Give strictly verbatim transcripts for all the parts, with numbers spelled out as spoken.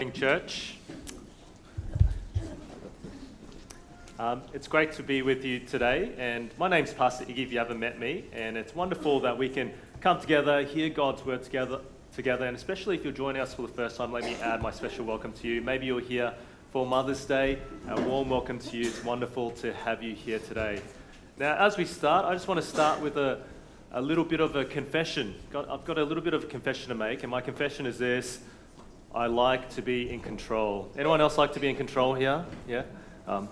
Morning, church. Um, it's great to be with you today, and my name's Pastor Iggy if you haven't met me, and it's wonderful that we can come together, hear God's word together, together, and especially if you're joining us for the first time, let me add my special welcome to you. Maybe you're here for Mother's Day. A warm welcome to you. It's wonderful to have you here today. Now, as we start, I just want to start with a, a little bit of a confession. Got, I've got a little bit of a confession to make, and my confession is this: I like to be in control. Anyone else like to be in control here? Yeah? Um,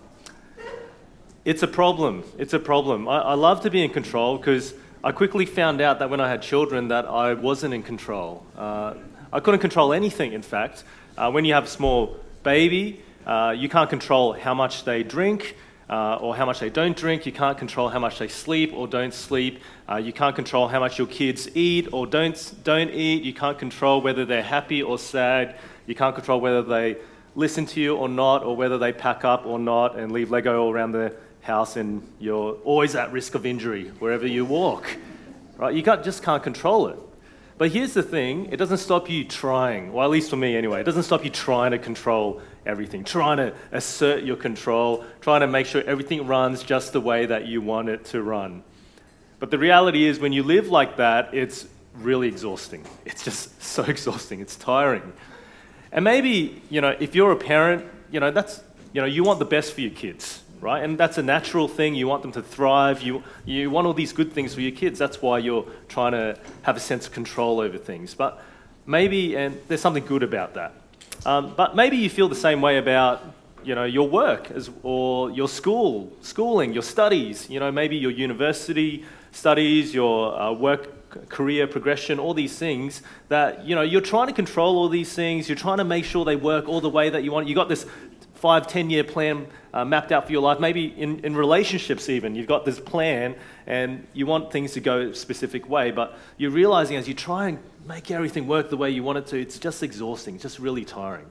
it's a problem. It's a problem. I, I love to be in control because I quickly found out that when I had children that I wasn't in control. Uh, I couldn't control anything, in fact. Uh, when you have a small baby, uh, you can't control how much they drink uh, or how much they don't drink. You can't control how much they sleep or don't sleep. Uh, you can't control how much your kids eat or don't don't eat. You can't control whether they're happy or sad. You can't control whether they listen to you or not, or whether they pack up or not and leave Lego all around the house, and you're always at risk of injury wherever you walk. Right? You can't, just can't control it. But here's the thing, it doesn't stop you trying, well, at least for me anyway, it doesn't stop you trying to control everything, trying to assert your control, trying to make sure everything runs just the way that you want it to run. But the reality is, when you live like that, it's really exhausting. It's just so exhausting. It's tiring. And maybe, you know, if you're a parent, you know, that's, you know, you want the best for your kids, right? And that's a natural thing. You want them to thrive. You you want all these good things for your kids. That's why you're trying to have a sense of control over things. But maybe, and there's something good about that. Um, but maybe you feel the same way about, you know, your work as, or your school, schooling, your studies. You know, maybe your university studies, your uh, work, career progression, all these things that, you know, you're trying to control all these things. You're trying to make sure they work all the way that you want. You got this five, ten-year plan uh, mapped out for your life. Maybe in, in relationships even, you've got this plan and you want things to go a specific way, but you're realizing as you try and make everything work the way you want it to, it's just exhausting, it's just really tiring.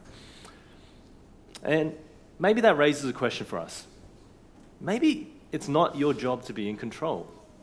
And maybe that raises a question for us. Maybe it's not your job to be in control.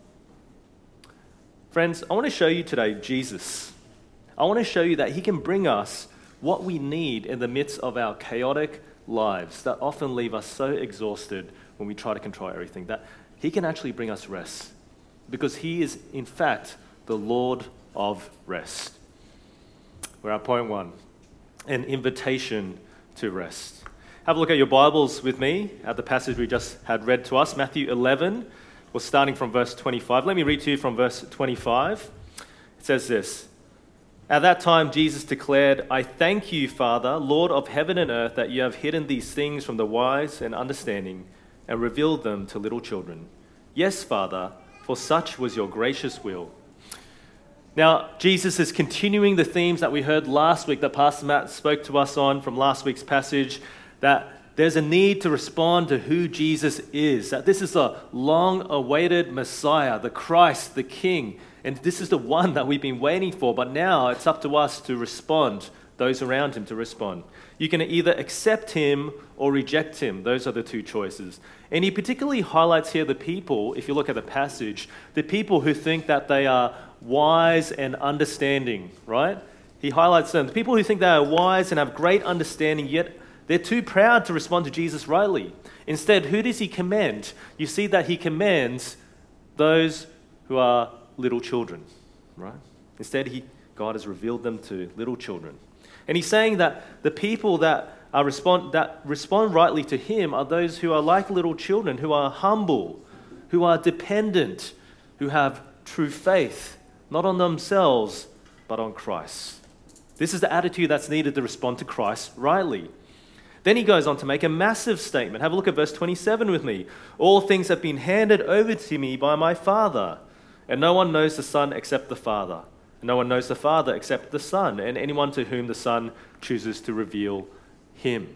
Friends, I want to show you today Jesus. I want to show you that he can bring us what we need in the midst of our chaotic lives that often leave us so exhausted when we try to control everything, that he can actually bring us rest, because he is, in fact, the Lord of rest. We're at point one, an invitation to rest. Have a look at your Bibles with me at the passage we just had read to us, Matthew eleven. We're starting from verse twenty-five. Let me read to you from verse twenty-five. It says this: At that time, Jesus declared, I thank you, Father, Lord of heaven and earth, that you have hidden these things from the wise and understanding and revealed them to little children. Yes, Father, for such was your gracious will. Now, Jesus is continuing the themes that we heard last week that Pastor Matt spoke to us on from last week's passage, that there's a need to respond to who Jesus is, that this is a long-awaited Messiah, the Christ, the King. And this is the one that we've been waiting for, but now it's up to us to respond, those around him to respond. You can either accept him or reject him. Those are the two choices. And he particularly highlights here the people, if you look at the passage, the people who think that they are wise and understanding, right? He highlights them. The people who think they are wise and have great understanding, yet they're too proud to respond to Jesus rightly. Instead, who does he commend? You see that he commends those who are little children, right? Instead, he, God has revealed them to little children. And he's saying that the people that are respond that respond rightly to him are those who are like little children, who are humble, who are dependent, who have true faith, not on themselves, but on Christ. This is the attitude that's needed to respond to Christ rightly. Then he goes on to make a massive statement. Have a look at verse twenty-seven with me. All things have been handed over to me by my Father. And no one knows the Son except the Father. And no one knows the Father except the Son, and anyone to whom the Son chooses to reveal him.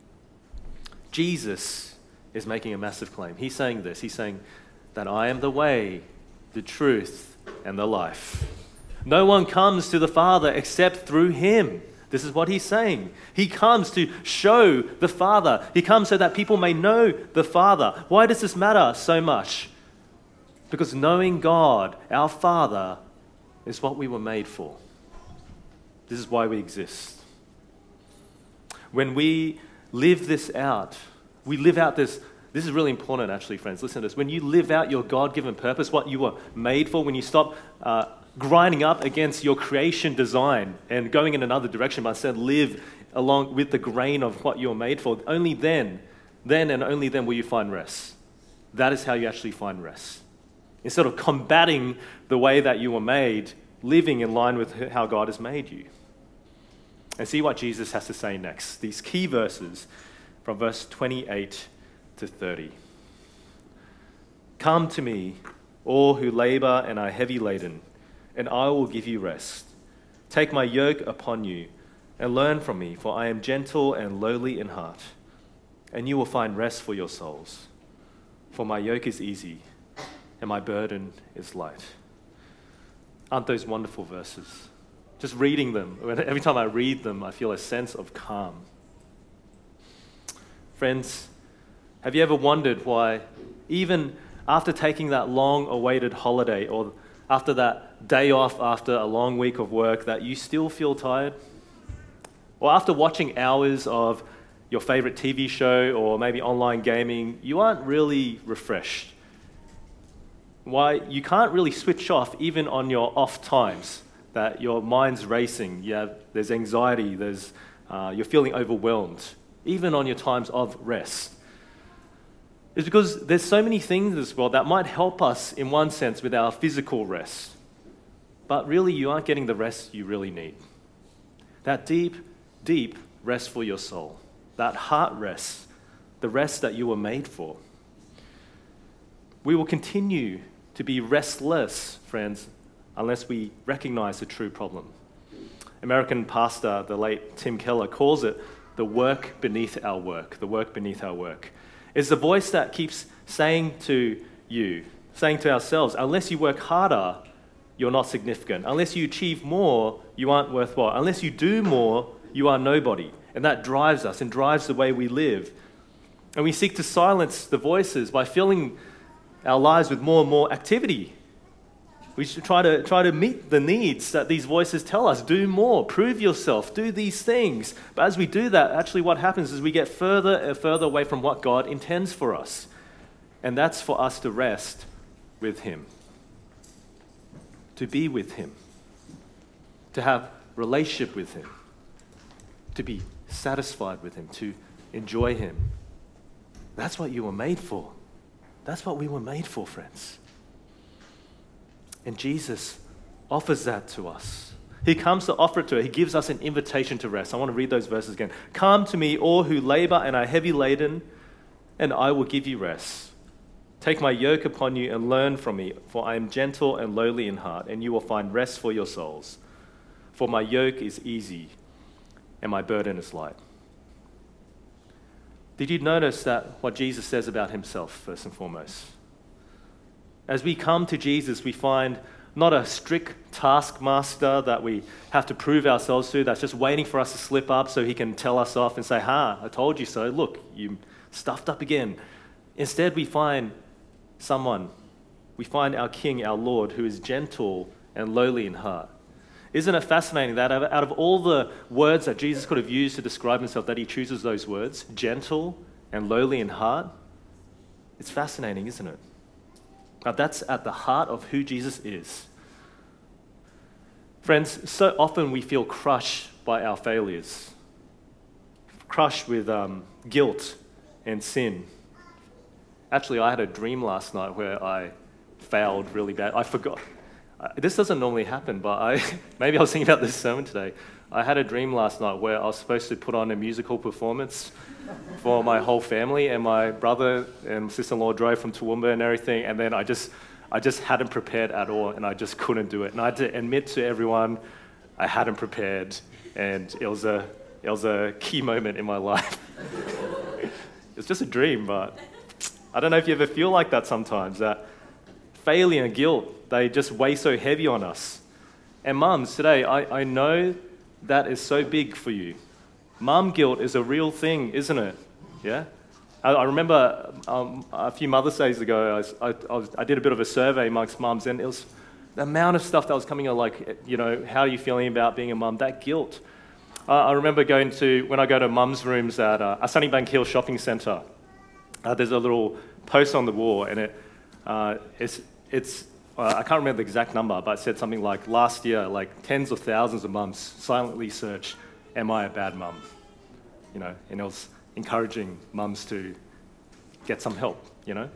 Jesus is making a massive claim. He's saying this. He's saying that I am the way, the truth, and the life. No one comes to the Father except through him. This is what he's saying. He comes to show the Father. He comes so that people may know the Father. Why does this matter so much? Because knowing God, our Father, is what we were made for. This is why we exist. When we live this out, we live out this, this is really important actually, friends, listen to this. When you live out your God-given purpose, what you were made for, when you stop uh, grinding up against your creation design and going in another direction, but instead live along with the grain of what you're made for, only then, then and only then will you find rest. That is how you actually find rest. Instead of combating the way that you were made, living in line with how God has made you. And see what Jesus has to say next. These key verses from verse twenty-eight to thirty. Come to me, all who labor and are heavy laden, and I will give you rest. Take my yoke upon you and learn from me, for I am gentle and lowly in heart, and you will find rest for your souls. For my yoke is easy and my burden is light. Aren't those wonderful verses? Just reading them, every time I read them, I feel a sense of calm. Friends, have you ever wondered why, even after taking that long-awaited holiday, or after that day off after a long week of work, that you still feel tired? Or after watching hours of your favorite T V show or maybe online gaming, you aren't really refreshed? Why you can't really switch off even on your off times, that your mind's racing, you have, there's anxiety, there's, uh, you're feeling overwhelmed, even on your times of rest. It's because there's so many things as well that might help us in one sense with our physical rest, but really you aren't getting the rest you really need. That deep, deep rest for your soul, that heart rest, the rest that you were made for. We will continue to be restless, friends, unless we recognize the true problem. American pastor, the late Tim Keller, calls it the work beneath our work, the work beneath our work. It's the voice that keeps saying to you, saying to ourselves, unless you work harder, you're not significant. Unless you achieve more, you aren't worthwhile. Unless you do more, you are nobody. And that drives us and drives the way we live. And we seek to silence the voices by filling our lives with more and more activity. We should try to try to meet the needs that these voices tell us. Do more, prove yourself, do these things. But as we do that, actually what happens is we get further and further away from what God intends for us. And that's for us to rest with Him. To be with Him. To have relationship with Him. To be satisfied with Him. To enjoy Him. That's what you were made for. That's what we were made for, friends. And Jesus offers that to us. He comes to offer it to us. He gives us an invitation to rest. I want to read those verses again. Come to me, all who labor and are heavy laden, and I will give you rest. Take my yoke upon you and learn from me, for I am gentle and lowly in heart, and you will find rest for your souls. For my yoke is easy and my burden is light. Did you notice that what Jesus says about himself, first and foremost? As we come to Jesus, we find not a strict taskmaster that we have to prove ourselves to, that's just waiting for us to slip up so he can tell us off and say, ha, I told you so. Look, you stuffed up again. Instead, we find someone, we find our King, our Lord, who is gentle and lowly in heart. Isn't it fascinating that out of all the words that Jesus could have used to describe himself, that he chooses those words, gentle and lowly in heart? It's fascinating, isn't it? Now, that's at the heart of who Jesus is. Friends, so often we feel crushed by our failures, crushed with um, guilt and sin. Actually, I had a dream last night where I failed really bad. I forgot. This doesn't normally happen, but I maybe I was thinking about this sermon today. I had a dream last night where I was supposed to put on a musical performance for my whole family, and my brother and sister-in-law drove from Toowoomba and everything, and then I just I just hadn't prepared at all, and I just couldn't do it. And I had to admit to everyone I hadn't prepared, and it was a it was a key moment in my life. It's just a dream, but I don't know if you ever feel like that sometimes, that failure and guilt, they just weigh so heavy on us. And mums, today, I, I know that is so big for you. Mum guilt is a real thing, isn't it? Yeah? I, I remember um, a few Mother's Days ago, I, was, I, I, was, I did a bit of a survey amongst mums, and it was the amount of stuff that was coming out, like, you know, how are you feeling about being a mum? That guilt. Uh, I remember going to, when I go to mum's rooms at uh, a Sunnybank Hill shopping centre, uh, there's a little post on the wall, and it uh, it's, it's uh, I can't remember the exact number, but it said something like, last year, like tens of thousands of mums silently searched, am I a bad mum? You know, and it was encouraging mums to get some help, you know?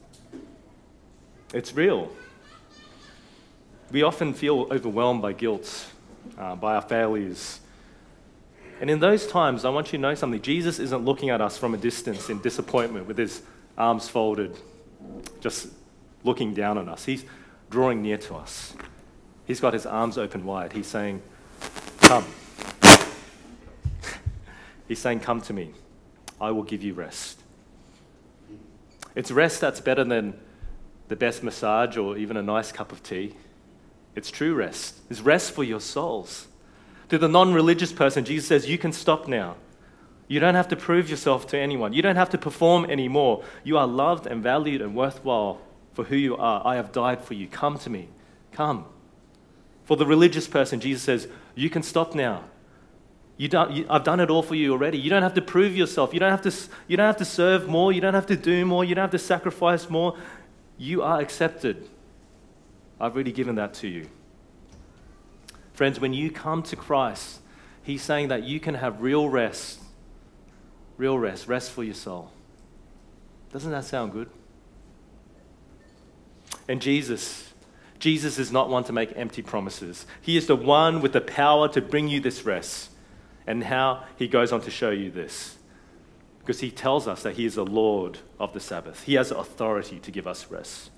It's real. We often feel overwhelmed by guilt, uh, by our failures. And in those times, I want you to know something. Jesus isn't looking at us from a distance in disappointment with his arms folded, just looking down on us. He's drawing near to us. He's got his arms open wide. He's saying, come. He's saying, come to me. I will give you rest. It's rest that's better than the best massage or even a nice cup of tea. It's true rest. It's rest for your souls. To the non-religious person, Jesus says, you can stop now. You don't have to prove yourself to anyone. You don't have to perform anymore. You are loved and valued and worthwhile for who you are. I have died for you. Come to me. Come. For the religious person, Jesus says, you can stop now. You don't, you, I've done it all for you already. You don't have to prove yourself. You don't have to, you don't have to serve more. You don't have to do more. You don't have to sacrifice more. You are accepted. I've already given that to you. Friends, when you come to Christ, he's saying that you can have real rest. Real rest. Rest for your soul. Doesn't that sound good? And Jesus, Jesus is not one to make empty promises. He is the one with the power to bring you this rest. And how he goes on to show you this. Because he tells us that he is the Lord of the Sabbath. He has authority to give us rest.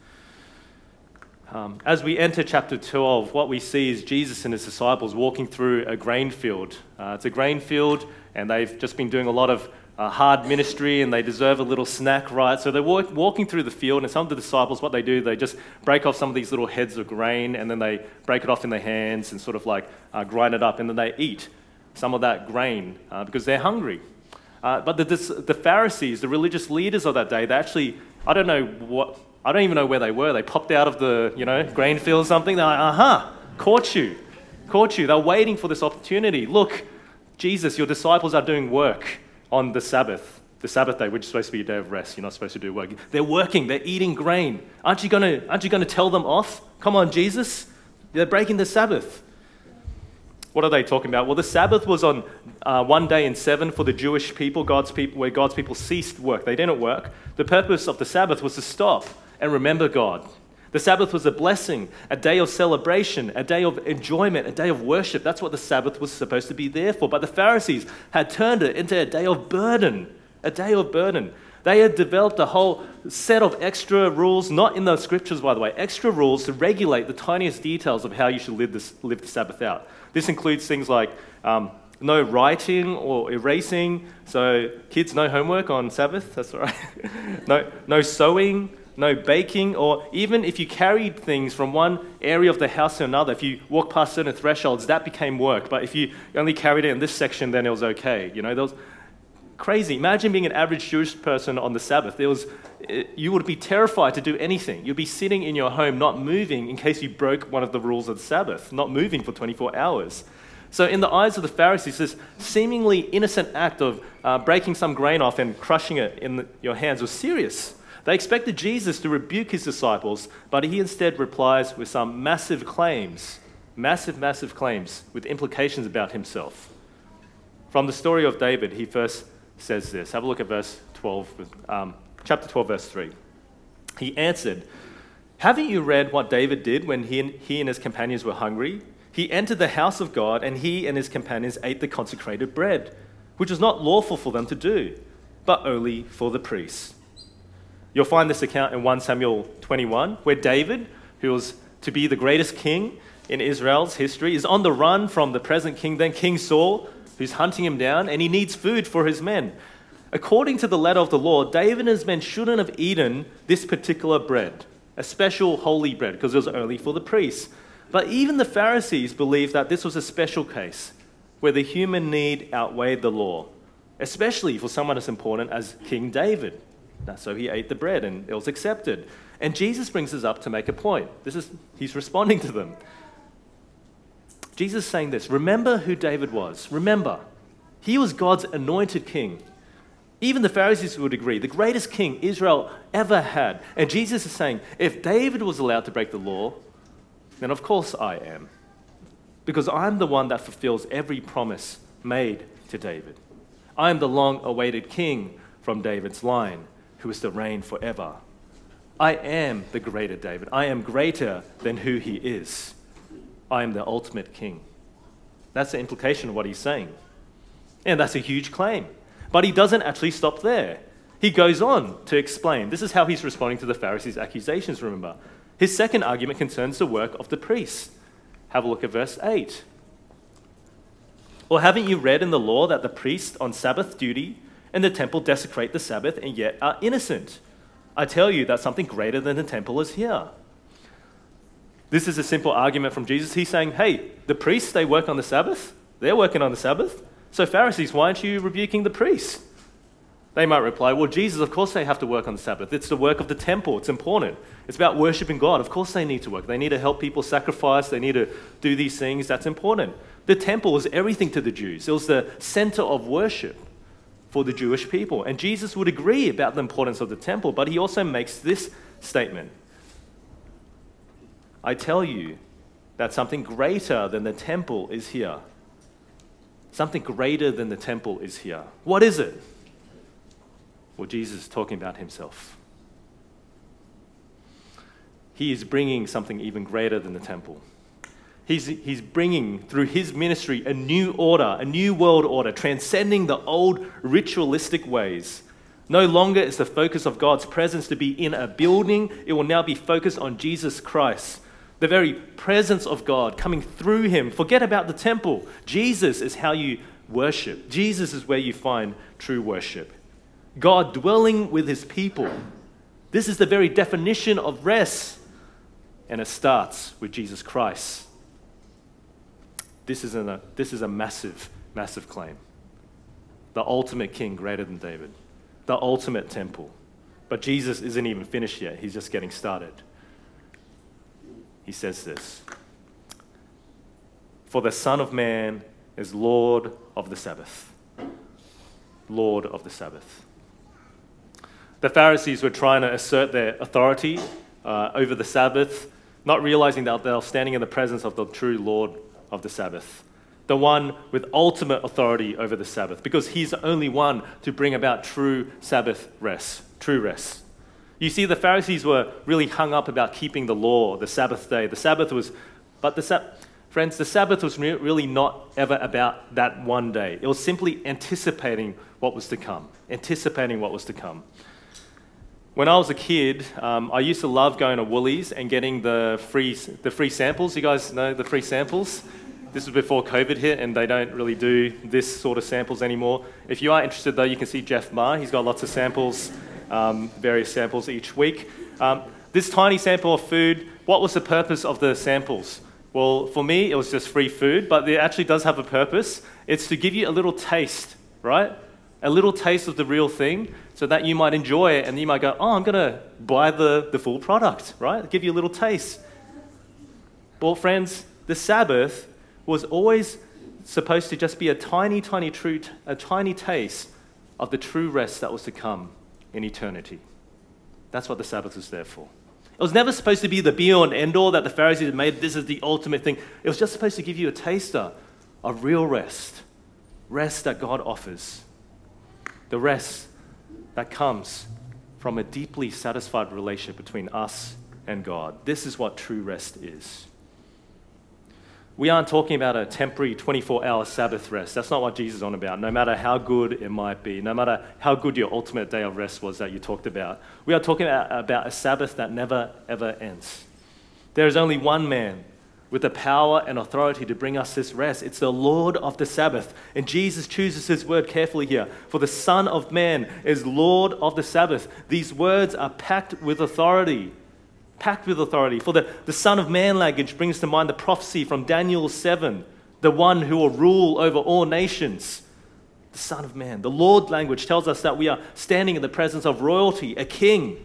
Um, as we enter chapter twelve, what we see is Jesus and his disciples walking through a grain field. Uh, it's a grain field, and they've just been doing a lot of uh, hard ministry, and they deserve a little snack, right? So they're walk- walking through the field, and some of the disciples, what they do, they just break off some of these little heads of grain, and then they break it off in their hands and sort of like uh, grind it up, and then they eat some of that grain uh, because they're hungry. Uh, but the, this, the Pharisees, the religious leaders of that day, they actually, I don't know what, I don't even know where they were. They popped out of the, you know, grain field or something. They're like, aha, caught you, caught you. They're waiting for this opportunity. Look, Jesus, your disciples are doing work on the Sabbath, the Sabbath day, which is supposed to be a day of rest. You're not supposed to do work. They're working. They're eating grain. Aren't you gonna, aren't you gonna tell them off? Come on, Jesus. They're breaking the Sabbath. What are they talking about? Well, the Sabbath was on uh, one day in seven for the Jewish people, God's people, where God's people ceased work. They didn't work. The purpose of the Sabbath was to stop and remember God. The Sabbath was a blessing, a day of celebration, a day of enjoyment, a day of worship. That's what the Sabbath was supposed to be there for. But the Pharisees had turned it into a day of burden, a day of burden. They had developed a whole set of extra rules, not in the scriptures, by the way, extra rules to regulate the tiniest details of how you should live, this, live the Sabbath out. This includes things like um, no writing or erasing. So kids, no homework on Sabbath, that's all right. no, no sewing, no baking, or even if you carried things from one area of the house to another, if you walk past certain thresholds, that became work. But if you only carried it in this section, then it was okay. You know, there was crazy. Imagine being an average Jewish person on the Sabbath. There was, you would be terrified to do anything. You'd be sitting in your home, not moving, in case you broke one of the rules of the Sabbath, not moving for twenty-four hours. So in the eyes of the Pharisees, this seemingly innocent act of uh, breaking some grain off and crushing it in the, your hands was serious. They expected Jesus to rebuke his disciples, but he instead replies with some massive claims, massive, massive claims with implications about himself. From the story of David, he first says this. Have a look at verse twelve, um, chapter twelve, verse three. He answered, haven't you read what David did when he and, he and his companions were hungry? He entered the house of God, and he and his companions ate the consecrated bread, which was not lawful for them to do, but only for the priests. You'll find this account in First Samuel twenty-one, where David, who was to be the greatest king in Israel's history, is on the run from the present king, then King Saul, who's hunting him down, and he needs food for his men. According to the letter of the law, David and his men shouldn't have eaten this particular bread, a special holy bread, because it was only for the priests. But even the Pharisees believed that this was a special case, where the human need outweighed the law, especially for someone as important as King David. So he ate the bread, and it was accepted. And Jesus brings this up to make a point. This is, he's responding to them. Jesus is saying this, remember who David was. Remember, he was God's anointed king. Even the Pharisees would agree, the greatest king Israel ever had. And Jesus is saying, if David was allowed to break the law, then of course I am. Because I'm the one that fulfills every promise made to David. I am the long-awaited king from David's line, who is to reign forever. I am the greater David. I am greater than who he is. I am the ultimate king. That's the implication of what he's saying. And that's a huge claim. But he doesn't actually stop there. He goes on to explain. This is how he's responding to the Pharisees' accusations, remember. His second argument concerns the work of the priests. Have a look at verse eight. Or haven't you read in the law that the priests on Sabbath duty in the temple desecrate the Sabbath and yet are innocent? I tell you that something greater than the temple is here. This is a simple argument from Jesus. He's saying, hey, the priests, they work on the Sabbath. They're working on the Sabbath. So Pharisees, why aren't you rebuking the priests? They might reply, well, Jesus, of course they have to work on the Sabbath. It's the work of the temple. It's important. It's about worshiping God. Of course they need to work. They need to help people sacrifice. They need to do these things. That's important. The temple was everything to the Jews. It was the center of worship for the Jewish people. And Jesus would agree about the importance of the temple, but he also makes this statement. I tell you that something greater than the temple is here. Something greater than the temple is here. What is it? Well, Jesus is talking about himself. He is bringing something even greater than the temple. He's, he's bringing, through his ministry, a new order, a new world order, transcending the old ritualistic ways. No longer is the focus of God's presence to be in a building. It will now be focused on Jesus Christ. The very presence of God coming through him. Forget about the temple. Jesus is how you worship. Jesus is where you find true worship. God dwelling with his people. This is the very definition of rest. And it starts with Jesus Christ. This is a, this is a massive, massive claim. The ultimate king greater than David. The ultimate temple. But Jesus isn't even finished yet. He's just getting started. He says this, for the Son of Man is Lord of the Sabbath. Lord of the Sabbath. The Pharisees were trying to assert their authority uh, over the Sabbath, not realizing that they were standing in the presence of the true Lord of the Sabbath, the one with ultimate authority over the Sabbath, because he's the only one to bring about true Sabbath rest, true rest. You see, the Pharisees were really hung up about keeping the law, the Sabbath day. The Sabbath was, but the Sabbath, friends, the Sabbath was re- really not ever about that one day. It was simply anticipating what was to come, anticipating what was to come. When I was a kid, um, I used to love going to Woolies and getting the free, the free samples. You guys know the free samples? This was before COVID hit, and they don't really do this sort of samples anymore. If you are interested, though, you can see Jeff Ma. He's got lots of samples. Um, various samples each week. Um, this tiny sample of food, what was the purpose of the samples? Well, for me, it was just free food, but it actually does have a purpose. It's to give you a little taste, right? A little taste of the real thing so that you might enjoy it and you might go, oh, I'm going to buy the, the full product, right? Give you a little taste. Well, friends, the Sabbath was always supposed to just be a tiny, tiny, true, a tiny taste of the true rest that was to come in eternity. That's what the Sabbath was there for. It was never supposed to be the be-all and end-all that the Pharisees had made. This is the ultimate thing. It was just supposed to give you a taster of real rest. Rest that God offers. The rest that comes from a deeply satisfied relationship between us and God. This is what true rest is. We aren't talking about a temporary twenty-four hour Sabbath rest. That's not what Jesus is on about, no matter how good it might be, no matter how good your ultimate day of rest was that you talked about. We are talking about, about a Sabbath that never, ever ends. There is only one man with the power and authority to bring us this rest. It's the Lord of the Sabbath. And Jesus chooses his word carefully here. For the Son of Man is Lord of the Sabbath. These words are packed with authority. Packed with authority. For the, the Son of Man language brings to mind the prophecy from Daniel seven, the one who will rule over all nations. The Son of Man. The Lord language tells us that we are standing in the presence of royalty, a king,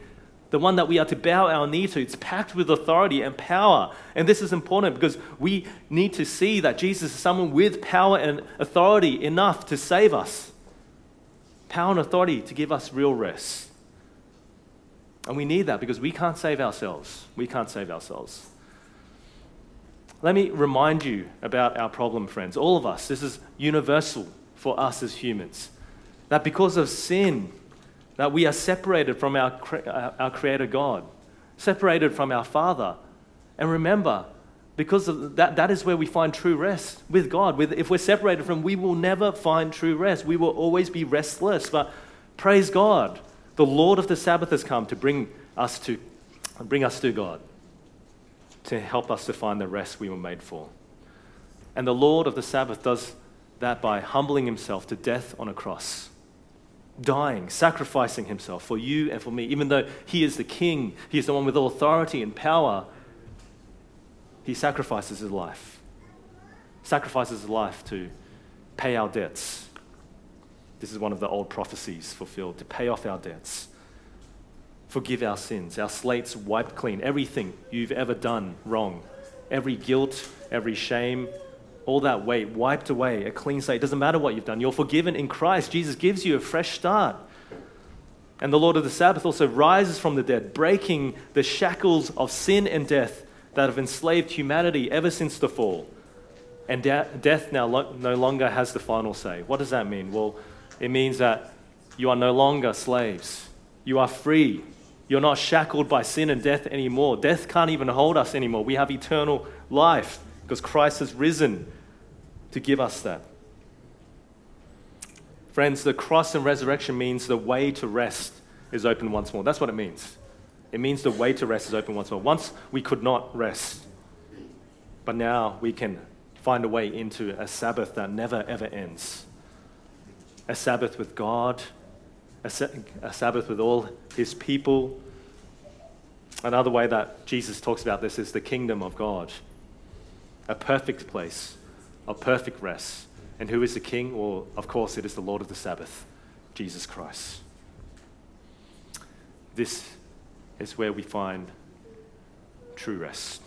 the one that we are to bow our knee to. It's packed with authority and power. And this is important because we need to see that Jesus is someone with power and authority enough to save us. Power and authority to give us real rest. And we need that because we can't save ourselves. We can't save ourselves. Let me remind you about our problem, friends. All of us, this is universal for us as humans. That because of sin, that we are separated from our, our Creator God, separated from our Father. And remember, because of that, that is where we find true rest with God. With, if we're separated from Him, we will never find true rest. We will always be restless. But praise God, the Lord of the Sabbath has come to bring us to, bring us to God, to help us to find the rest we were made for. And the Lord of the Sabbath does that by humbling Himself to death on a cross, dying, sacrificing Himself for you and for me. Even though He is the King, He is the one with all authority and power, He sacrifices His life. Sacrifices His life to pay our debts. This is one of the old prophecies fulfilled, to pay off our debts. Forgive our sins, our slates wiped clean, everything you've ever done wrong, every guilt, every shame, all that weight wiped away, a clean slate. It doesn't matter what you've done. You're forgiven in Christ. Jesus gives you a fresh start. And the Lord of the Sabbath also rises from the dead, breaking the shackles of sin and death that have enslaved humanity ever since the fall. And de- death now lo- no longer has the final say. What does that mean? Well, it means that you are no longer slaves. You are free. You're not shackled by sin and death anymore. Death can't even hold us anymore. We have eternal life because Christ has risen to give us that. Friends, the cross and resurrection means the way to rest is open once more. That's what it means. It means the way to rest is open once more. Once we could not rest, but now we can find a way into a Sabbath that never ever ends. A Sabbath with God, a, sa- a Sabbath with all His people. Another way that Jesus talks about this is the kingdom of God. A perfect place of perfect rest. And who is the king? Well, of course, it is the Lord of the Sabbath, Jesus Christ. This is where we find true rest.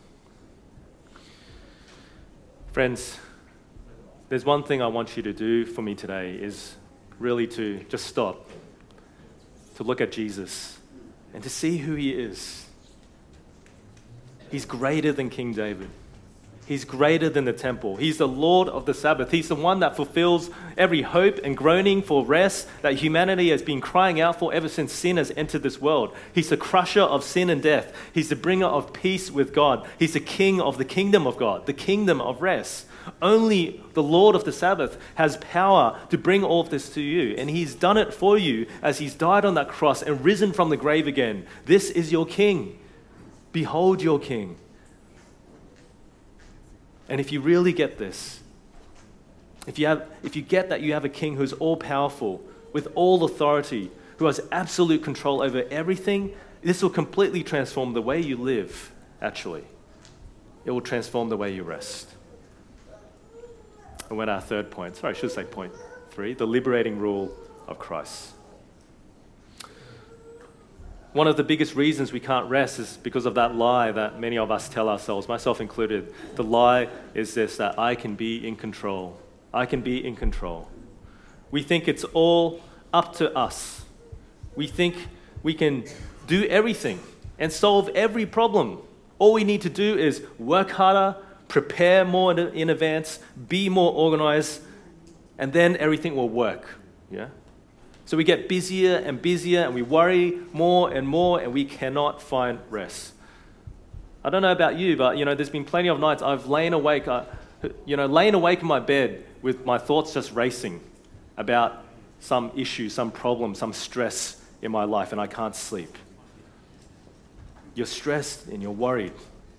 Friends, there's one thing I want you to do for me today is really to just stop, to look at Jesus and to see who He is. He's greater than King David. He's greater than the temple. He's the Lord of the Sabbath. He's the one that fulfills every hope and groaning for rest that humanity has been crying out for ever since sin has entered this world. He's the crusher of sin and death. He's the bringer of peace with God. He's the king of the kingdom of God, the kingdom of rest. Only the Lord of the Sabbath has power to bring all of this to you. And He's done it for you as He's died on that cross and risen from the grave again. This is your King. Behold your King. And if you really get this, if you have, if you get that you have a king who's all-powerful, with all authority, who has absolute control over everything, this will completely transform the way you live, actually. It will transform the way you rest. And when our third point, sorry, I should say point three, the liberating rule of Christ. One of the biggest reasons we can't rest is because of that lie that many of us tell ourselves, myself included. The lie is this, that I can be in control. I can be in control. We think it's all up to us. We think we can do everything and solve every problem. All we need to do is work harder, prepare more in advance, be more organized, and then everything will work. Yeah? So we get busier and busier and we worry more and more and we cannot find rest. I don't know about you, but you know, there's been plenty of nights I've lain awake, uh, you know, lain awake in my bed with my thoughts just racing about some issue, some problem, some stress in my life, and I can't sleep. You're stressed and you're worried.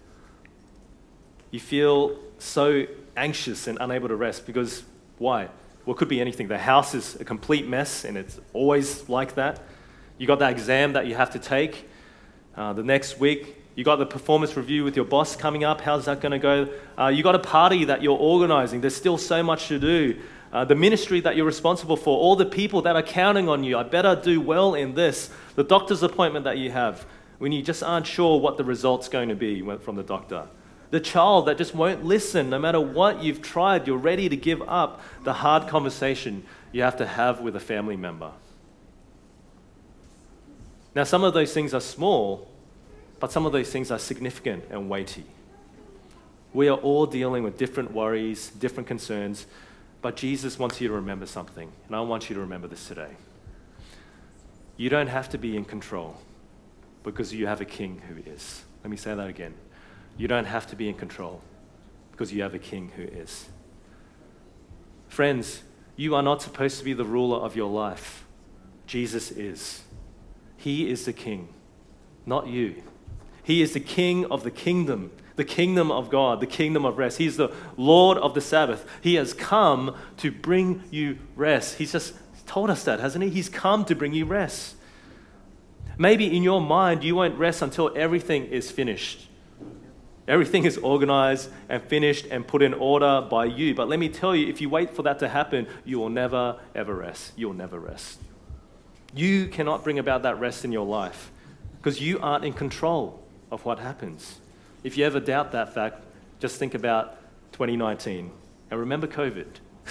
You feel so anxious and unable to rest because why? Well, it could be anything. The house is a complete mess, and it's always like that. You got that exam that you have to take uh, the next week. You got the performance review with your boss coming up. How's that going to go? Uh, you got a party that you're organizing. There's still so much to do. uh, the ministry that you're responsible for, all the people that are counting on you. I better do well in this. The doctor's appointment that you have when you just aren't sure what the result's going to be from the doctor. The child that just won't listen no matter what you've tried. You're ready to give up the hard conversation you have to have with a family member. Now, some of those things are small, but some of those things are significant and weighty. We are all dealing with different worries, different concerns, but Jesus wants you to remember something, and I want you to remember this today. You don't have to be in control because you have a king who is. Let me say that again. You don't have to be in control because you have a king who is. Friends, you are not supposed to be the ruler of your life. Jesus is. He is the king, not you. He is the king of the kingdom, the kingdom of God, the kingdom of rest. He's the Lord of the Sabbath. He has come to bring you rest. He's just told us that, hasn't he? He's come to bring you rest. Maybe in your mind, you won't rest until everything is finished. Everything is organized and finished and put in order by you. But let me tell you, if you wait for that to happen, you will never, ever rest. You will never rest. You cannot bring about that rest in your life because you aren't in control of what happens. If you ever doubt that fact, just think about twenty nineteen and remember COVID.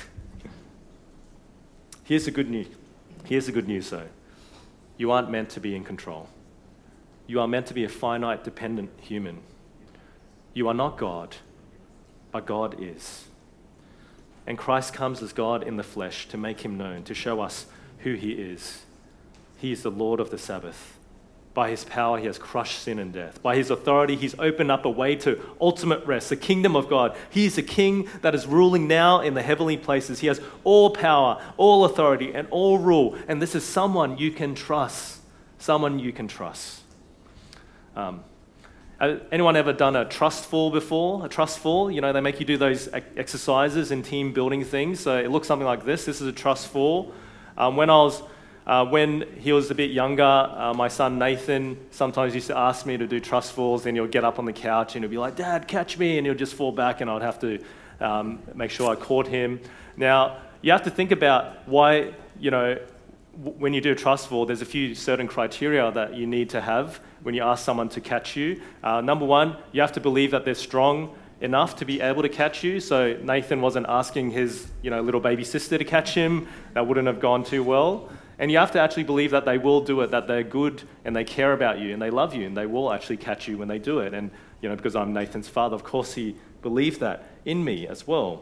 Here's the good news. Here's the good news, though. You aren't meant to be in control. You are meant to be a finite, dependent human. You are not God, but God is. And Christ comes as God in the flesh to make him known, to show us who he is. He is the Lord of the Sabbath. By his power, he has crushed sin and death. By his authority, he's opened up a way to ultimate rest, the kingdom of God. He is a king that is ruling now in the heavenly places. He has all power, all authority, and all rule. And this is someone you can trust. Someone you can trust. Um, anyone ever done a trust fall before? A trust fall? You know, they make you do those exercises in team building things. So it looks something like this. This is a trust fall. Um, when I was... Uh, when he was a bit younger, uh, my son Nathan sometimes used to ask me to do trust falls, and he'll get up on the couch and he'll be like, "Dad, catch me," and he'll just fall back, and I'd have to um, make sure I caught him. Now, you have to think about why, you know, w- when you do a trust fall, there's a few certain criteria that you need to have when you ask someone to catch you. Uh, number one, you have to believe that they're strong enough to be able to catch you. So Nathan wasn't asking his, you know, little baby sister to catch him. That wouldn't have gone too well. And you have to actually believe that they will do it, that they're good and they care about you and they love you and they will actually catch you when they do it. And, you know, because I'm Nathan's father, of course he believed that in me as well.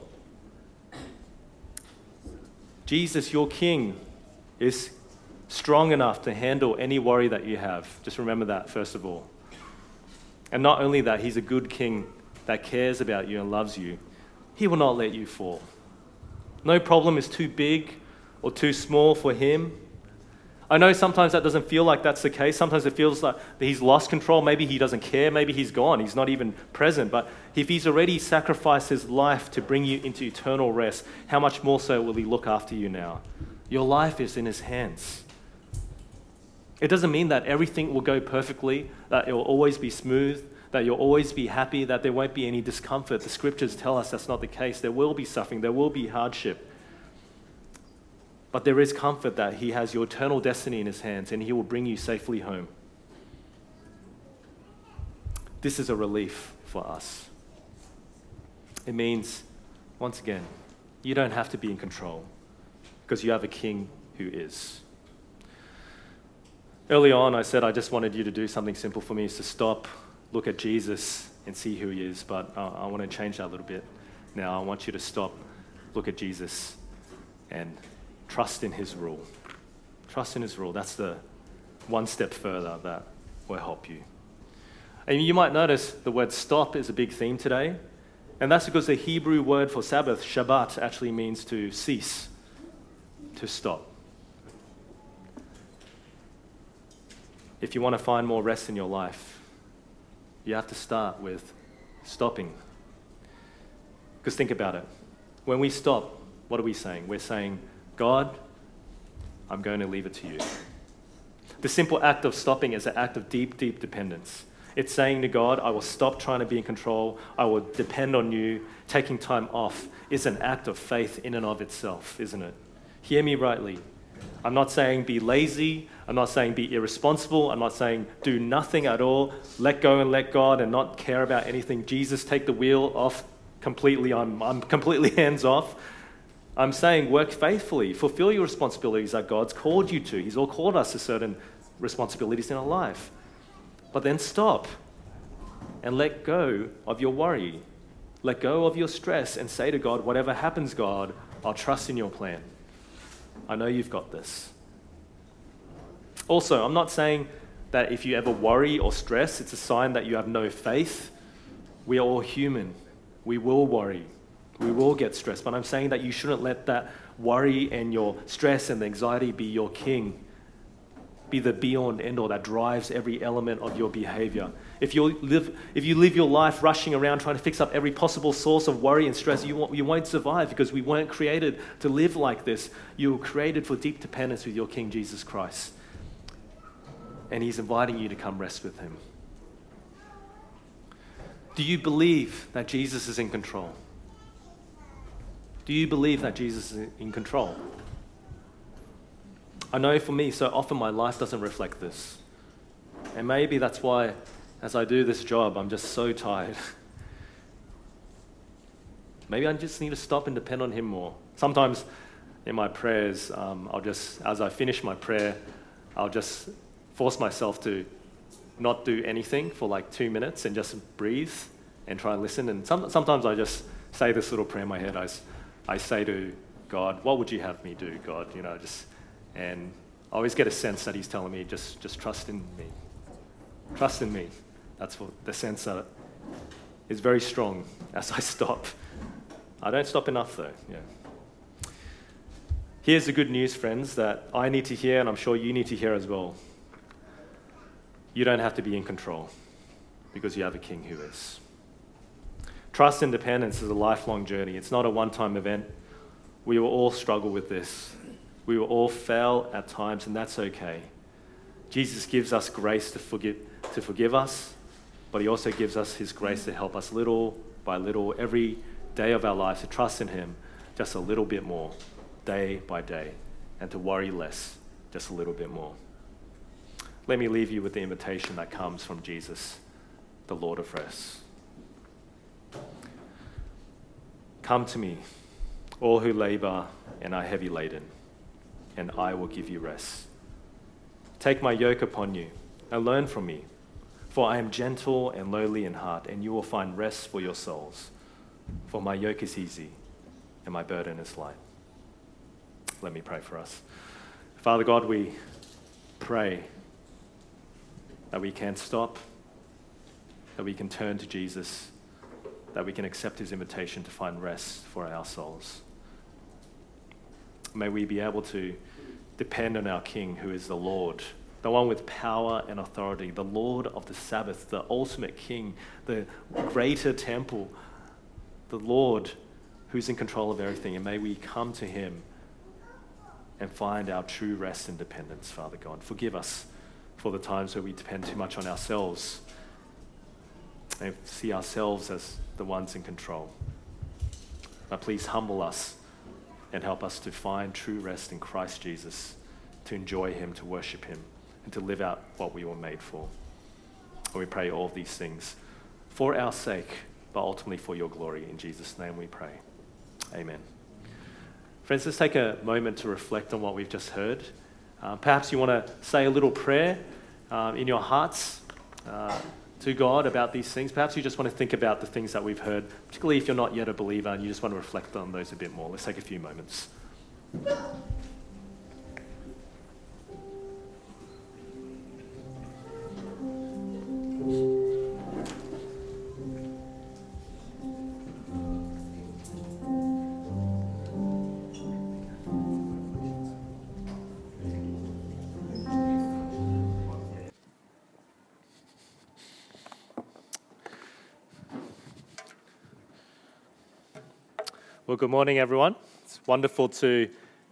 Jesus, your King, is strong enough to handle any worry that you have. Just remember that, first of all. And not only that, he's a good King that cares about you and loves you. He will not let you fall. No problem is too big or too small for him. I know sometimes that doesn't feel like that's the case. Sometimes it feels like he's lost control. Maybe he doesn't care. Maybe he's gone. He's not even present. But if he's already sacrificed his life to bring you into eternal rest, how much more so will he look after you now? Your life is in his hands. It doesn't mean that everything will go perfectly, that it will always be smooth, that you'll always be happy, that there won't be any discomfort. The scriptures tell us that's not the case. There will be suffering. There will be hardship. But there is comfort that he has your eternal destiny in his hands and he will bring you safely home. This is a relief for us. It means, once again, you don't have to be in control because you have a king who is. Early on, I said I just wanted you to do something simple for me, is to stop, look at Jesus and see who he is. But I, I want to change that a little bit. Now I want you to stop, look at Jesus and trust in his rule. Trust in his rule. That's the one step further that will help you. And you might notice the word stop is a big theme today. And that's because the Hebrew word for Sabbath, Shabbat, actually means to cease, to stop. If you want to find more rest in your life, you have to start with stopping. Because think about it. When we stop, what are we saying? We're saying, God, I'm going to leave it to you. The simple act of stopping is an act of deep, deep dependence. It's saying to God, I will stop trying to be in control. I will depend on you. Taking time off is an act of faith in and of itself, isn't it? Hear me rightly. I'm not saying be lazy. I'm not saying be irresponsible. I'm not saying do nothing at all. Let go and let God and not care about anything. Jesus, take the wheel off completely. I'm, I'm completely hands off. I'm saying work faithfully. Fulfill your responsibilities that God's called you to. He's all called us to certain responsibilities in our life. But then stop and let go of your worry. Let go of your stress and say to God, whatever happens, God, I'll trust in your plan. I know you've got this. Also, I'm not saying that if you ever worry or stress, it's a sign that you have no faith. We are all human. We will worry. We will get stressed. But I'm saying that you shouldn't let that worry and your stress and anxiety be your king. Be the be-all and end-all that drives every element of your behavior. If you live, if you live your life rushing around trying to fix up every possible source of worry and stress, you won't, you won't survive, because we weren't created to live like this. You were created for deep dependence with your King Jesus Christ. And he's inviting you to come rest with him. Do you believe that Jesus is in control? Do you believe that Jesus is in control? I know for me, so often my life doesn't reflect this. And maybe that's why, as I do this job, I'm just so tired. Maybe I just need to stop and depend on him more. Sometimes in my prayers, um, I'll just, as I finish my prayer, I'll just force myself to not do anything for like two minutes and just breathe and try and listen. And some, sometimes I just say this little prayer in my head. I, I say to God, what would you have me do, God? You know, just... And I always get a sense that he's telling me, just, just trust in me. Trust in me. That's what the sense that is very strong as I stop. I don't stop enough though. Yeah. Here's the good news, friends, that I need to hear, and I'm sure you need to hear as well. You don't have to be in control, because you have a King who is. Trust and dependence is a lifelong journey. It's not a one-time event. We will all struggle with this. We will all fail at times, and that's okay. Jesus gives us grace to forgive, to forgive us, but he also gives us his grace to help us little by little, every day of our lives, to trust in him just a little bit more, day by day, and to worry less, just a little bit more. Let me leave you with the invitation that comes from Jesus, the Lord of rest. Come to me, all who labor and are heavy laden, and I will give you rest. Take my yoke upon you and learn from me, for I am gentle and lowly in heart, and you will find rest for your souls. For my yoke is easy and my burden is light. Let me pray for us. Father God, we pray that we can stop, that we can turn to Jesus, that we can accept his invitation to find rest for our souls. May we be able to depend on our King, who is the Lord, the one with power and authority, the Lord of the Sabbath, the ultimate King, the greater temple, the Lord who's in control of everything. And may we come to him and find our true rest and dependence, Father God. Forgive us for the times where we depend too much on ourselves and see ourselves as the ones in control. But please humble us and help us to find true rest in Christ Jesus, to enjoy him, to worship him, and to live out what we were made for. And we pray all of these things for our sake, but ultimately for your glory. In Jesus' name we pray. Amen. Friends, let's take a moment to reflect on what we've just heard. Uh, perhaps you want to say a little prayer uh, in your hearts uh, to God about these things. Perhaps you just want to think about the things that we've heard, particularly if you're not yet a believer and you just want to reflect on those a bit more. Let's take a few moments. Well, good morning, everyone. It's wonderful to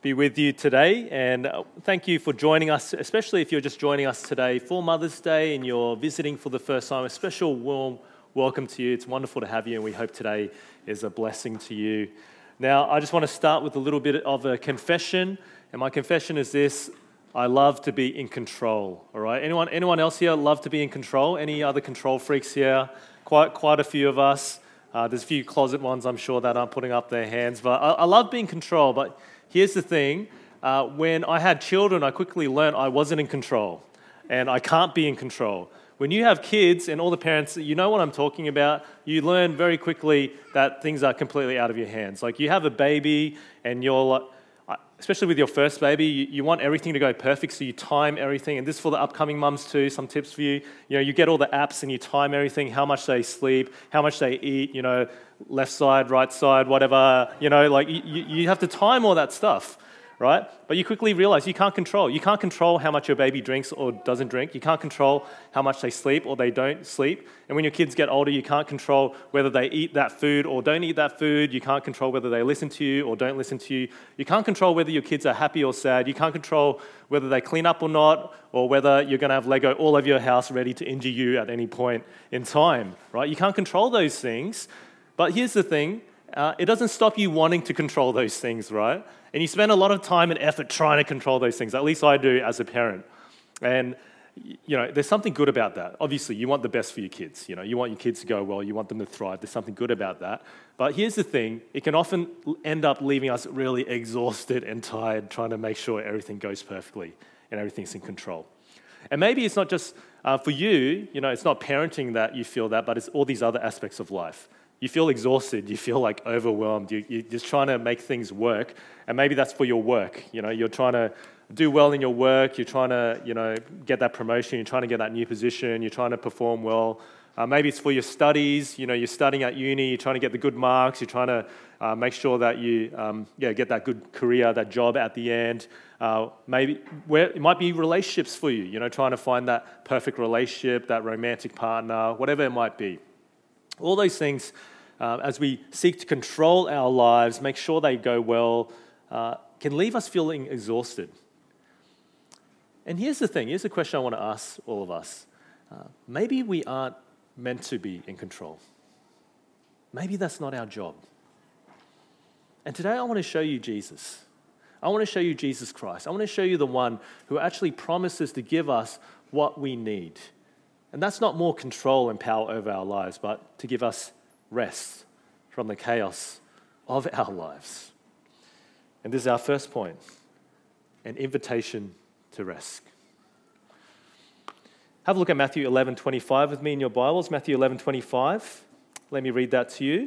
be with you today, and thank you for joining us, especially if you're just joining us today for Mother's Day and you're visiting for the first time. A special warm welcome to you. It's wonderful to have you, and we hope today is a blessing to you. Now, I just want to start with a little bit of a confession, and my confession is this: I love to be in control. All right, anyone, anyone else here love to be in control? Any other control freaks here? Quite, quite a few of us. Uh, there's a few closet ones, I'm sure, that aren't putting up their hands. But I, I love being in control. But here's the thing. Uh, when I had children, I quickly learned I wasn't in control. And I can't be in control. When you have kids, and all the parents, you know what I'm talking about, you learn very quickly that things are completely out of your hands. Like you have a baby, and you're like, especially with your first baby, you, you want everything to go perfect, so you time everything. And this is for the upcoming mums too, some tips for you. You know, you get all the apps and you time everything, how much they sleep, how much they eat, you know, left side, right side, whatever. You know, like you, you have to time all that stuff, right? But you quickly realize you can't control. You can't control how much your baby drinks or doesn't drink. You can't control how much they sleep or they don't sleep. And when your kids get older, you can't control whether they eat that food or don't eat that food. You can't control whether they listen to you or don't listen to you. You can't control whether your kids are happy or sad. You can't control whether they clean up or not, or whether you're going to have Lego all over your house ready to injure you at any point in time, right? You can't control those things. But here's the thing. Uh, it doesn't stop you wanting to control those things, right? And you spend a lot of time and effort trying to control those things. At least I do as a parent. And, you know, there's something good about that. Obviously, you want the best for your kids. You know, you want your kids to go well. You want them to thrive. There's something good about that. But here's the thing. It can often end up leaving us really exhausted and tired trying to make sure everything goes perfectly and everything's in control. And maybe it's not just uh, for you, you know, it's not parenting that you feel that, but it's all these other aspects of life. You feel exhausted, you feel like overwhelmed, you, you're just trying to make things work, and maybe that's for your work. You know, you're trying to do well in your work, you're trying to, you know, get that promotion, you're trying to get that new position, you're trying to perform well. Uh, maybe it's for your studies, you know, you're studying at uni, you're trying to get the good marks, you're trying to uh, make sure that you um, yeah, get that good career, that job at the end. Uh, maybe where it might be relationships for you, you know, trying to find that perfect relationship, that romantic partner, whatever it might be. All those things, uh, as we seek to control our lives, make sure they go well, uh, can leave us feeling exhausted. And here's the thing, here's the question I want to ask all of us. Uh, maybe we aren't meant to be in control. Maybe that's not our job. And today I want to show you Jesus. I want to show you Jesus Christ. I want to show you the one who actually promises to give us what we need. And that's not more control and power over our lives, but to give us rest from the chaos of our lives. And this is our first point, an invitation to rest. Have a look at Matthew eleven twenty-five with me in your Bibles. Matthew eleven twenty-five. Let me read that to you.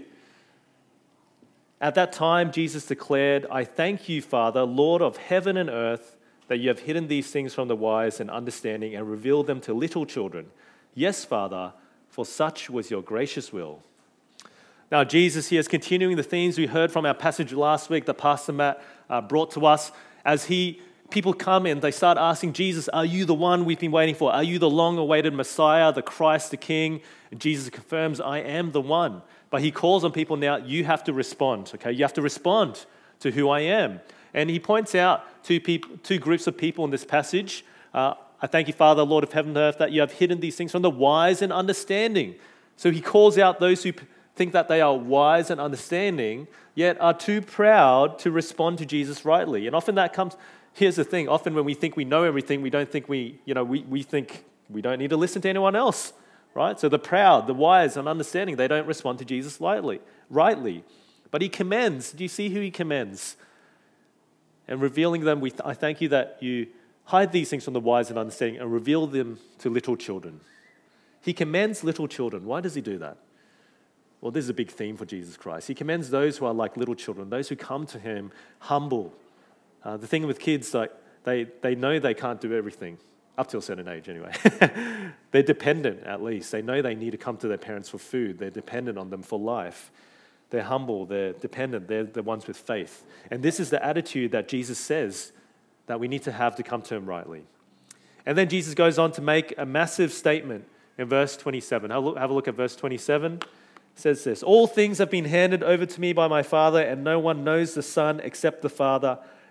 At that time, Jesus declared, "I thank you, Father, Lord of heaven and earth, that you have hidden these things from the wise and understanding and revealed them to little children. Yes, Father, for such was your gracious will." Now, Jesus here is continuing the themes we heard from our passage last week that Pastor Matt uh, brought to us. As he, people come in, they start asking Jesus, "Are you the one we've been waiting for? Are you the long-awaited Messiah, the Christ, the King?" And Jesus confirms, "I am the one." But he calls on people now, you have to respond, okay? You have to respond to who I am. And he points out two, people, two groups of people in this passage. Uh, I thank you, Father, Lord of heaven and earth, that you have hidden these things from the wise and understanding. So he calls out those who think that they are wise and understanding, yet are too proud to respond to Jesus rightly. And often that comes, here's the thing, often when we think we know everything, we don't think we, you know, we, we think we don't need to listen to anyone else, right? So the proud, the wise and understanding, they don't respond to Jesus lightly, rightly. But he commends, do you see who he commends? And revealing them, we th- I thank you that you hide these things from the wise and understanding and reveal them to little children. He commends little children. Why does he do that? Well, this is a big theme for Jesus Christ. He commends those who are like little children, those who come to him humble. Uh, the thing with kids, like they, they know they can't do everything, up to a certain age anyway. They're dependent, at least. They know they need to come to their parents for food. They're dependent on them for life. They're humble, they're dependent, they're the ones with faith. And this is the attitude that Jesus says that we need to have to come to him rightly. And then Jesus goes on to make a massive statement in verse twenty-seven. Have a look, have a look at verse twenty-seven. It says this, "All things have been handed over to me by my Father, and no one knows the Son except the Father,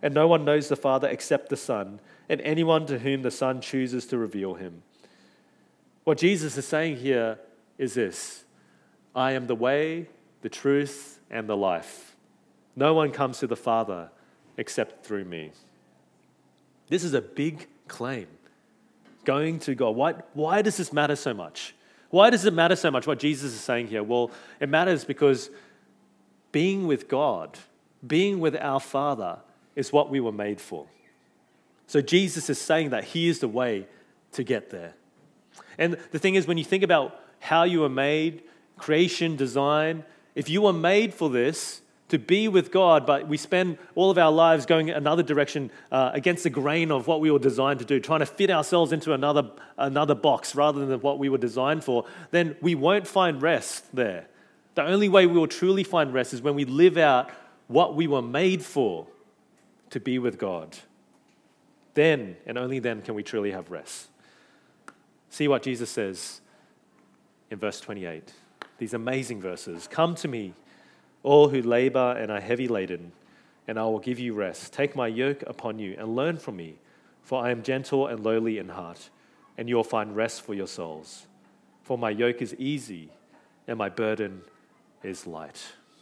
and no one knows the Father except the Son, and anyone to whom the Son chooses to reveal him. What Jesus is saying here is this: I am the way, the truth, and the life. No one comes to the Father except through me. This is a big claim. Going to God. Why, why does this matter so much? Why does it matter so much what Jesus is saying here? Well, it matters because being with God, being with our Father, is what we were made for. So Jesus is saying that He is the way to get there. And the thing is, when you think about how you were made, creation, design, if you were made for this, to be with God, but we spend all of our lives going another direction uh, against the grain of what we were designed to do, trying to fit ourselves into another, another box rather than what we were designed for, then we won't find rest there. The only way we will truly find rest is when we live out what we were made for, to be with God. Then, and only then, can we truly have rest. See what Jesus says in verse twenty-eight. These amazing verses. Come to me, all who labor and are heavy laden, and I will give you rest. Take my yoke upon you and learn from me, for I am gentle and lowly in heart, and you will find rest for your souls. For my yoke is easy and my burden is light.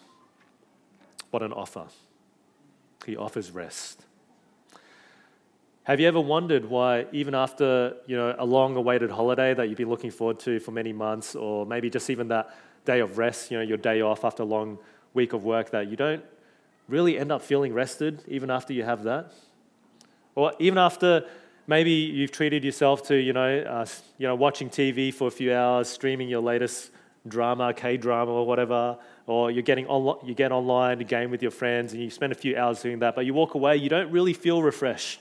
What an offer. He offers rest. Have you ever wondered why, even after, you know, a long-awaited holiday that you've been looking forward to for many months, or maybe just even that day of rest, you know, your day off after a long week of work, that you don't really end up feeling rested even after you have that? Or even after maybe you've treated yourself to, you know, uh, you know, watching T V for a few hours, streaming your latest drama, K-drama or whatever, or you're getting on, you get online to game with your friends and you spend a few hours doing that, but you walk away, you don't really feel refreshed.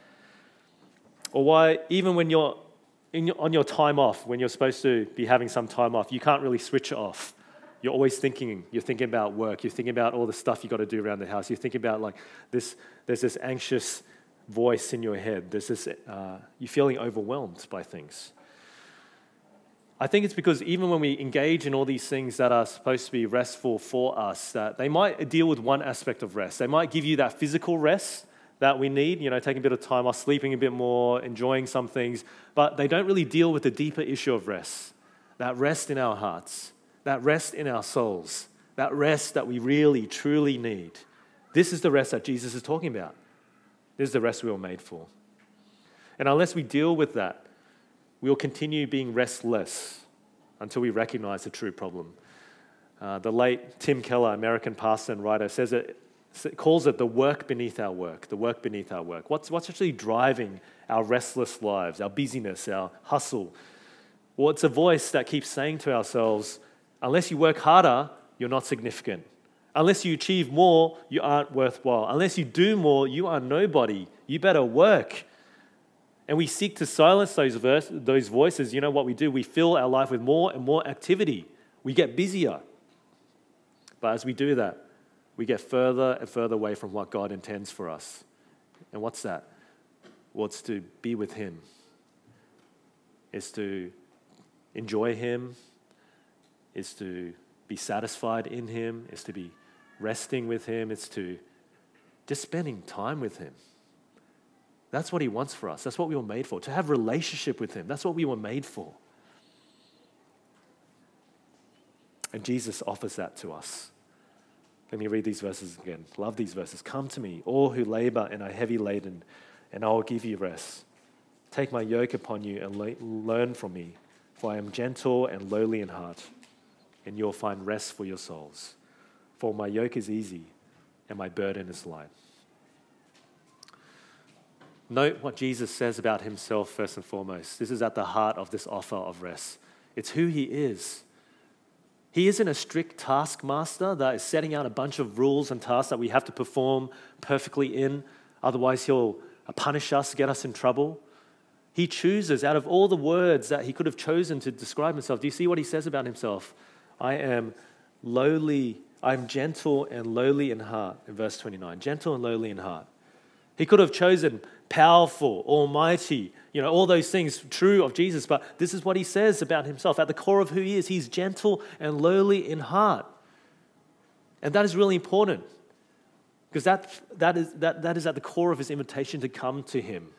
Or why, even when you're in your, on your time off, when you're supposed to be having some time off, you can't really switch it off. You're always thinking, you're thinking about work, you're thinking about all the stuff you got to do around the house, you're thinking about like this, there's this anxious voice in your head, there's this, uh, you're feeling overwhelmed by things. I think it's because even when we engage in all these things that are supposed to be restful for us, that they might deal with one aspect of rest. They might give you that physical rest that we need, you know, taking a bit of time off, sleeping a bit more, enjoying some things, but they don't really deal with the deeper issue of rest, that rest in our hearts, that rest in our souls, that rest that we really, truly need. This is the rest that Jesus is talking about. This is the rest we were made for. And unless we deal with that, we will continue being restless until we recognize the true problem. Uh, the late Tim Keller, American pastor and writer, says it, calls it the work beneath our work, the work beneath our work. What's, what's actually driving our restless lives, our busyness, our hustle? Well, it's a voice that keeps saying to ourselves, unless you work harder, you're not significant. Unless you achieve more, you aren't worthwhile. Unless you do more, you are nobody. You better work. And we seek to silence those, verse, those voices. You know what we do? We fill our life with more and more activity. We get busier. But as we do that, we get further and further away from what God intends for us. And what's that? Well, it's to be with Him. It's to enjoy Him. It's to be satisfied in Him. It's to be resting with Him. It's to just spending time with Him. That's what He wants for us. That's what we were made for. To have relationship with Him. That's what we were made for. And Jesus offers that to us. Let me read these verses again. Love these verses. Come to me, all who labor and are heavy laden, and I will give you rest. Take my yoke upon you and le- learn from me, for I am gentle and lowly in heart, and you'll find rest for your souls. For my yoke is easy and my burden is light. Note what Jesus says about Himself first and foremost. This is at the heart of this offer of rest. It's who He is. He isn't a strict taskmaster that is setting out a bunch of rules and tasks that we have to perform perfectly in. Otherwise, He'll punish us, get us in trouble. He chooses out of all the words that He could have chosen to describe Himself. Do you see what He says about Himself? I am lowly, I am gentle and lowly in heart, in verse twenty-nine. Gentle and lowly in heart. He could have chosen powerful, almighty, you know, all those things true of Jesus, but this is what He says about Himself. At the core of who He is, He's gentle and lowly in heart. And that is really important. Because that, that, is, that, that is at the core of his invitation to come to him.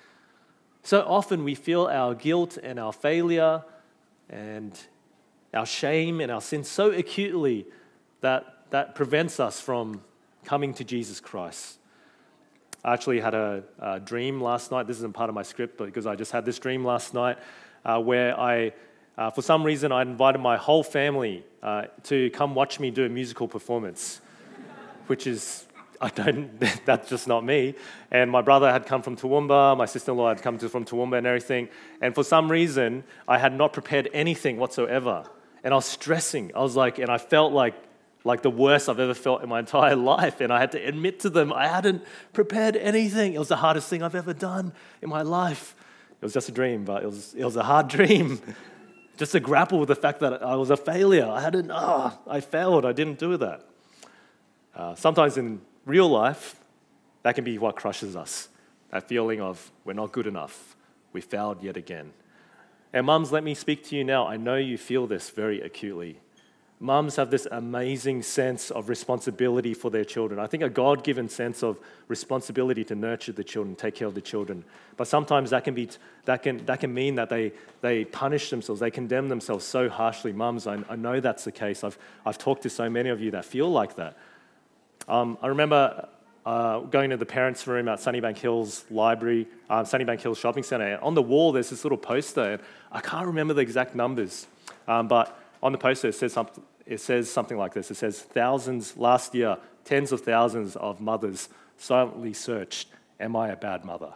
So often we feel our guilt and our failure and our shame and our sin so acutely that that prevents us from coming to Jesus Christ. I actually had a, a dream last night. This isn't part of my script, but because I just had this dream last night uh, where I, uh, for some reason, I invited my whole family uh, to come watch me do a musical performance, which is, I don't, that's just not me. And my brother had come from Toowoomba, my sister-in-law had come to, from Toowoomba and everything. And for some reason, I had not prepared anything whatsoever. And I was stressing. I was like, and I felt like, like the worst I've ever felt in my entire life. And I had to admit to them I hadn't prepared anything. It was the hardest thing I've ever done in my life. It was just a dream, but it was it was a hard dream. Just to grapple with the fact that I was a failure. I hadn't, ah, oh, I failed. I didn't do that. Uh, sometimes in real life, that can be what crushes us. That feeling of we're not good enough. We failed yet again. And mums, let me speak to you now. I know you feel this very acutely. Mums have this amazing sense of responsibility for their children. I think a God-given sense of responsibility to nurture the children, take care of the children. But sometimes that can be that can that can mean that they they punish themselves, they condemn themselves so harshly. Mums, I, I know that's the case. I've I've talked to so many of you that feel like that. Um, I remember uh, going to the parents' room at Sunnybank Hills Library, um, Sunnybank Hills Shopping Centre. On the wall, there's this little poster. And I can't remember the exact numbers, um, but on the poster, it says something. It says something like this. It says, thousands, last year, tens of thousands of mothers silently searched, am I a bad mother?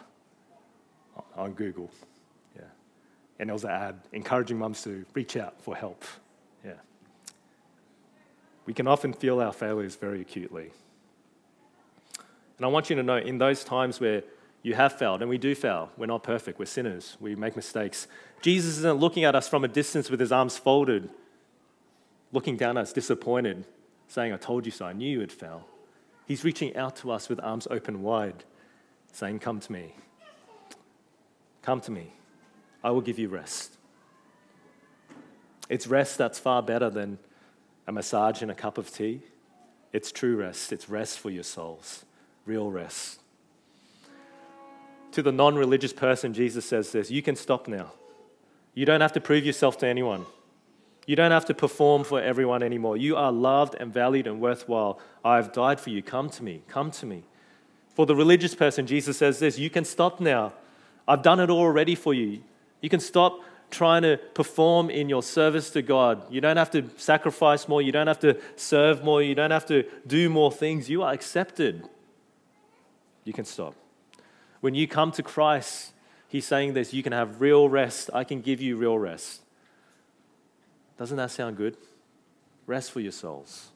On Google. Yeah. And there was an ad encouraging mums to reach out for help. Yeah. We can often feel our failures very acutely. And I want you to know, in those times where you have failed, and we do fail, we're not perfect, we're sinners, we make mistakes, Jesus isn't looking at us from a distance with his arms folded, looking down at us disappointed, saying, I told you so, I knew you would fail. He's reaching out to us with arms open wide, saying, come to me. Come to me. I will give you rest. It's rest that's far better than a massage and a cup of tea. It's true rest. It's rest for your souls. Real rest. To the non-religious person, Jesus says this, you can stop now. You don't have to prove yourself to anyone. You don't have to perform for everyone anymore. You are loved and valued and worthwhile. I have died for you. Come to me. Come to me. For the religious person, Jesus says this, you can stop now. I've done it already for you. You can stop trying to perform in your service to God. You don't have to sacrifice more. You don't have to serve more. You don't have to do more things. You are accepted. You can stop. When you come to Christ, he's saying this, you can have real rest. I can give you real rest. Doesn't that sound good? Rest for your souls.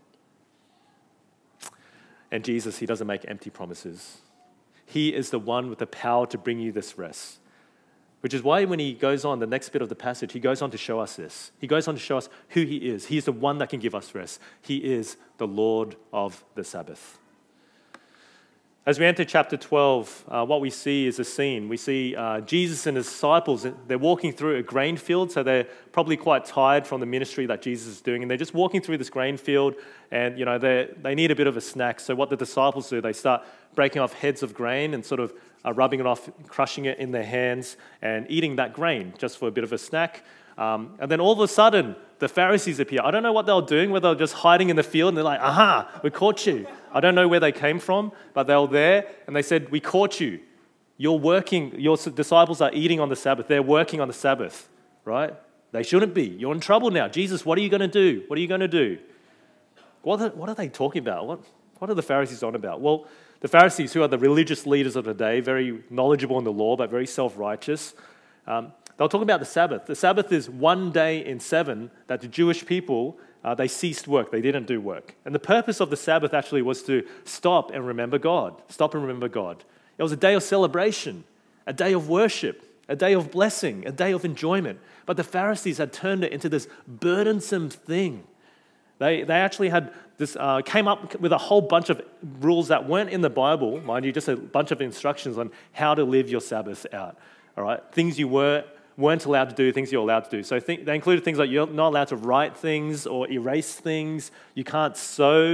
And Jesus, he doesn't make empty promises. He is the one with the power to bring you this rest. Which is why when he goes on, the next bit of the passage, he goes on to show us this. He goes on to show us who he is. He is the one that can give us rest. He is the Lord of the Sabbath. As we enter chapter twelve, uh, what we see is a scene. We see uh, Jesus and his disciples, they're walking through a grain field, so they're probably quite tired from the ministry that Jesus is doing, and they're just walking through this grain field, and you know they they need a bit of a snack. So what the disciples do, they start breaking off heads of grain and sort of uh, rubbing it off, crushing it in their hands, and eating that grain just for a bit of a snack. Um, and then all of a sudden, the Pharisees appear. I don't know what they were doing, whether they were just hiding in the field, and they're like, aha, we caught you. I don't know where they came from, but they were there, and they said, we caught you. You're working, your disciples are eating on the Sabbath. They're working on the Sabbath, right? They shouldn't be. You're in trouble now. Jesus, what are you going to do? What are you going to do? What are, what are they talking about? What, what are the Pharisees on about? Well, the Pharisees, who are the religious leaders of the day, very knowledgeable in the law, but very self-righteous, um, they'll talk about the Sabbath. The Sabbath is one day in seven that the Jewish people, uh, they ceased work. They didn't do work. And the purpose of the Sabbath actually was to stop and remember God. Stop and remember God. It was a day of celebration, a day of worship, a day of blessing, a day of enjoyment. But the Pharisees had turned it into this burdensome thing. They, they actually had this, uh, came up with a whole bunch of rules that weren't in the Bible, mind you, just a bunch of instructions on how to live your Sabbath out. All right, things you were weren't allowed to do, things you're allowed to do. So th- they included things like you're not allowed to write things or erase things. You can't sew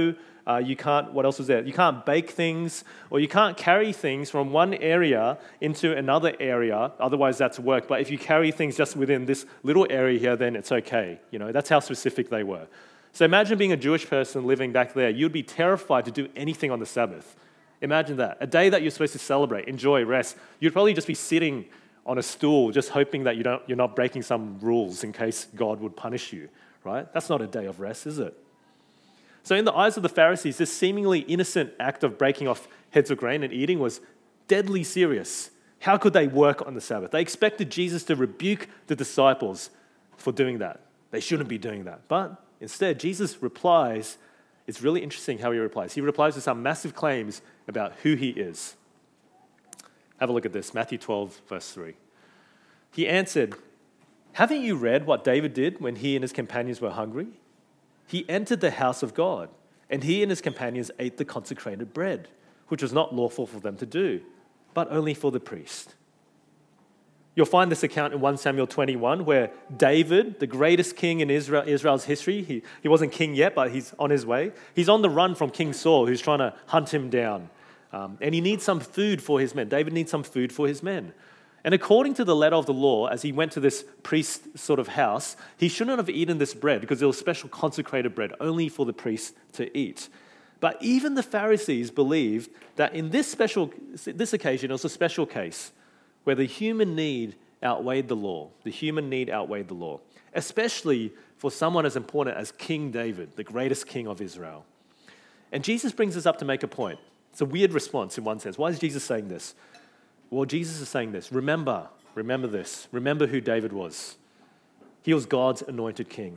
Uh, you can't, what else was there? You can't bake things, or you can't carry things from one area into another area. Otherwise, that's work. But if you carry things just within this little area here, then it's okay. You know, that's how specific they were. So imagine being a Jewish person living back there. You'd be terrified to do anything on the Sabbath. Imagine that. A day that you're supposed to celebrate, enjoy, rest. You'd probably just be sitting on a stool, just hoping that you don't, you're not breaking some rules in case God would punish you, right? That's not a day of rest, is it? So in the eyes of the Pharisees, this seemingly innocent act of breaking off heads of grain and eating was deadly serious. How could they work on the Sabbath? They expected Jesus to rebuke the disciples for doing that. They shouldn't be doing that. But instead, Jesus replies. It's really interesting how he replies. He replies to some massive claims about who he is. Have a look at this, Matthew twelve, verse three. He answered, "Haven't you read what David did when he and his companions were hungry? He entered the house of God, and he and his companions ate the consecrated bread, which was not lawful for them to do, but only for the priest." You'll find this account in First Samuel twenty-one, where David, the greatest king in Israel, Israel's history, he, he wasn't king yet, but he's on his way. He's on the run from King Saul, who's trying to hunt him down. Um, and he needs some food for his men. David needs some food for his men. And according to the letter of the law, as he went to this priest sort of house, he shouldn't have eaten this bread because it was special consecrated bread only for the priest to eat. But even the Pharisees believed that in this special, this occasion, it was a special case where the human need outweighed the law. The human need outweighed the law, especially for someone as important as King David, the greatest king of Israel. And Jesus brings us up to make a point. It's a weird response in one sense. Why is Jesus saying this? Well, Jesus is saying this. Remember, remember this. Remember who David was. He was God's anointed king.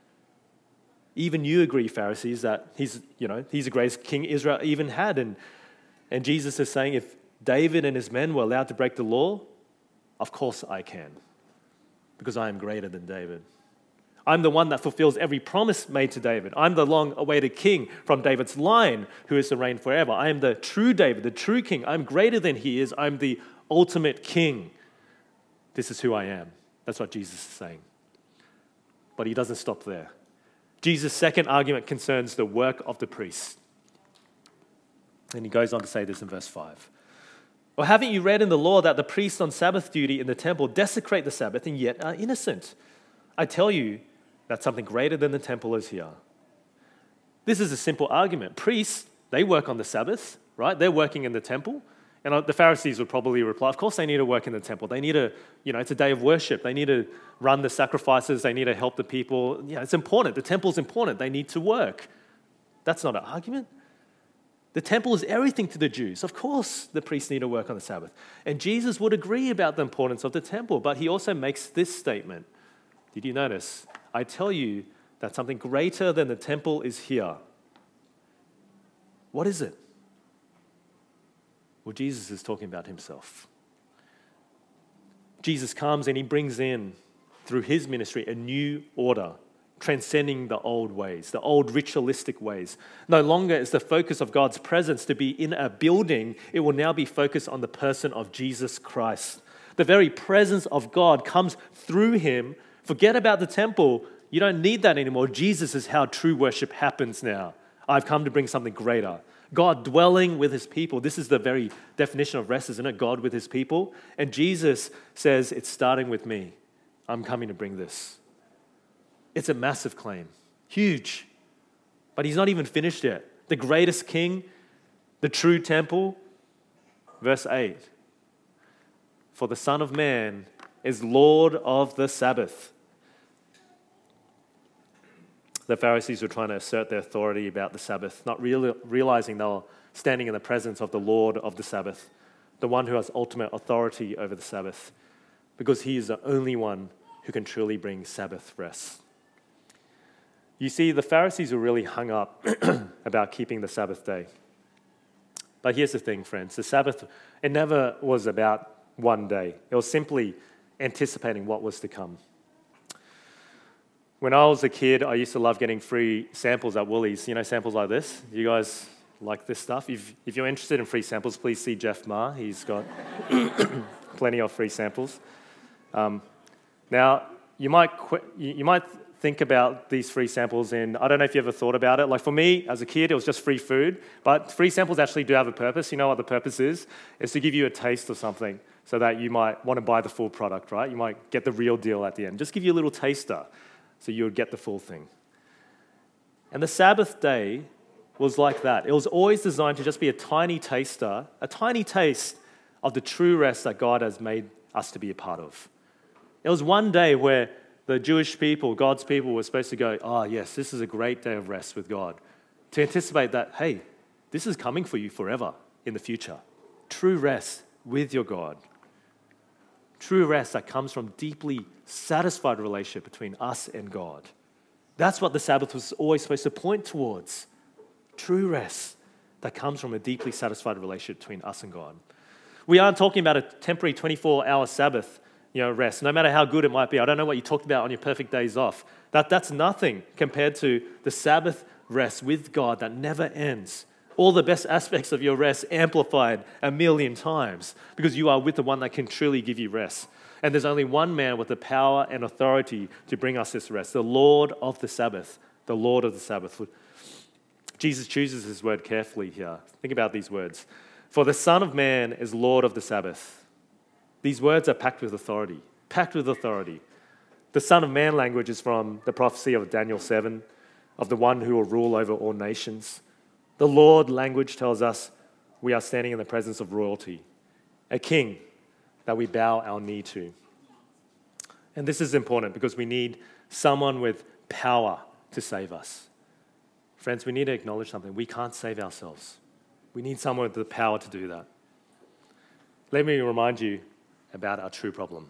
Even you agree, Pharisees, that he's, you know, he's the greatest king Israel even had. And, and Jesus is saying, if David and his men were allowed to break the law, of course I can, because I am greater than David. I'm the one that fulfills every promise made to David. I'm the long-awaited king from David's line who is to reign forever. I am the true David, the true king. I'm greater than he is. I'm the ultimate king. This is who I am. That's what Jesus is saying. But he doesn't stop there. Jesus' second argument concerns the work of the priest. And he goes on to say this in verse five. Or haven't you read in the law that the priests on Sabbath duty in the temple desecrate the Sabbath and yet are innocent? I tell you that something greater than the temple is here. This is a simple argument. Priests, they work on the Sabbath, right? They're working in the temple. And the Pharisees would probably reply, of course they need to work in the temple. They need to, you know, it's a day of worship. They need to run the sacrifices. They need to help the people. Yeah, it's important. The temple's important. They need to work. That's not an argument. The temple is everything to the Jews. Of course the priests need to work on the Sabbath. And Jesus would agree about the importance of the temple, but he also makes this statement. Did you notice? I tell you that something greater than the temple is here. What is it? Well, Jesus is talking about himself. Jesus comes and he brings in, through his ministry, a new order, transcending the old ways, the old ritualistic ways. No longer is the focus of God's presence to be in a building. It will now be focused on the person of Jesus Christ. The very presence of God comes through him. Forget about the temple. You don't need that anymore. Jesus is how true worship happens now. I've come to bring something greater. God dwelling with his people. This is the very definition of rest, isn't it? God with his people. And Jesus says, it's starting with me. I'm coming to bring this. It's a massive claim. Huge. But he's not even finished yet. The greatest king, the true temple. Verse eight. For the Son of Man is Lord of the Sabbath. The Pharisees were trying to assert their authority about the Sabbath, not real, realizing they were standing in the presence of the Lord of the Sabbath, the one who has ultimate authority over the Sabbath, because he is the only one who can truly bring Sabbath rest. You see, the Pharisees were really hung up about keeping the Sabbath day. But here's the thing, friends. The Sabbath, it never was about one day. It was simply anticipating what was to come. When I was a kid, I used to love getting free samples at Woolies. You know, samples like this. You guys like this stuff? If, if you're interested in free samples, please see Jeff Ma. He's got plenty of free samples. Um, now, you might qu- you might think about these free samples, and I don't know if you ever thought about it. Like for me, as a kid, it was just free food, but free samples actually do have a purpose. You know what the purpose is? It's to give you a taste of something so that you might want to buy the full product, right? You might get the real deal at the end. Just give you a little taster so you would get the full thing. And the Sabbath day was like that. It was always designed to just be a tiny taster, a tiny taste of the true rest that God has made us to be a part of. It was one day where the Jewish people, God's people, were supposed to go, oh yes, this is a great day of rest with God. To anticipate that, hey, this is coming for you forever in the future. True rest with your God. True rest that comes from deeply satisfied relationship between us and God. That's what the Sabbath was always supposed to point towards. True rest that comes from a deeply satisfied relationship between us and God. We aren't talking about a temporary twenty-four hour Sabbath, you know, rest, no matter how good it might be. I don't know what you talked about on your perfect days off. That, that's nothing compared to the Sabbath rest with God that never ends. All the best aspects of your rest amplified a million times because you are with the one that can truly give you rest. And there's only one man with the power and authority to bring us this rest, the Lord of the Sabbath, the Lord of the Sabbath. Jesus chooses his word carefully here. Think about these words. For the Son of Man is Lord of the Sabbath. These words are packed with authority, packed with authority. The Son of Man language is from the prophecy of Daniel seven, of the one who will rule over all nations. The Lord language tells us we are standing in the presence of royalty, a king that we bow our knee to. And this is important because we need someone with power to save us. Friends, we need to acknowledge something. We can't save ourselves. We need someone with the power to do that. Let me remind you about our true problem.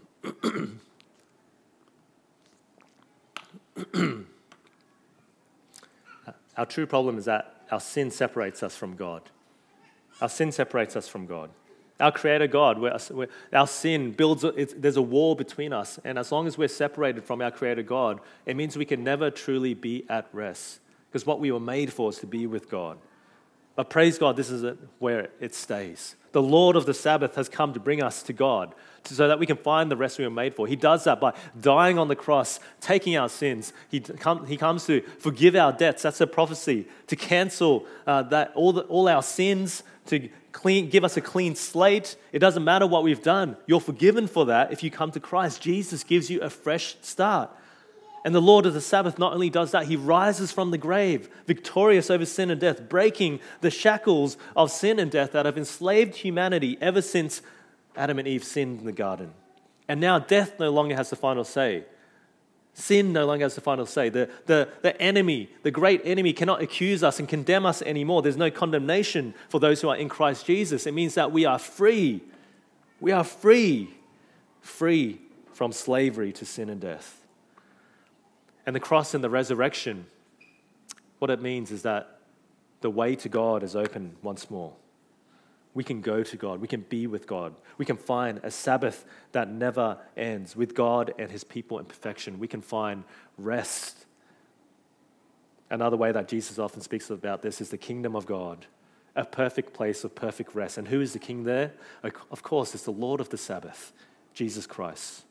Our true problem is that our sin separates us from God. Our sin separates us from God. Our Creator God, where our sin builds, it's, there's a wall between us. And as long as we're separated from our Creator God, it means we can never truly be at rest. Because what we were made for is to be with God. But praise God, this is where it stays. The Lord of the Sabbath has come to bring us to God so that we can find the rest we were made for. He does that by dying on the cross, taking our sins. He, come, he comes to forgive our debts. That's a prophecy. To cancel uh, that all, the, all our sins, to clean, give us a clean slate. It doesn't matter what we've done. You're forgiven for that if you come to Christ. Jesus gives you a fresh start. And the Lord of the Sabbath not only does that, he rises from the grave, victorious over sin and death, breaking the shackles of sin and death that have enslaved humanity ever since Adam and Eve sinned in the garden. And now death no longer has the final say. Sin no longer has the final say. The, the, the enemy, the great enemy, cannot accuse us and condemn us anymore. There's no condemnation for those who are in Christ Jesus. It means that we are free. We are free, free from slavery to sin and death. And the cross and the resurrection, what it means is that the way to God is open once more. We can go to God. We can be with God. We can find a Sabbath that never ends with God and his people in perfection. We can find rest. Another way that Jesus often speaks about this is the kingdom of God, a perfect place of perfect rest. And who is the king there? Of course, it's the Lord of the Sabbath, Jesus Christ.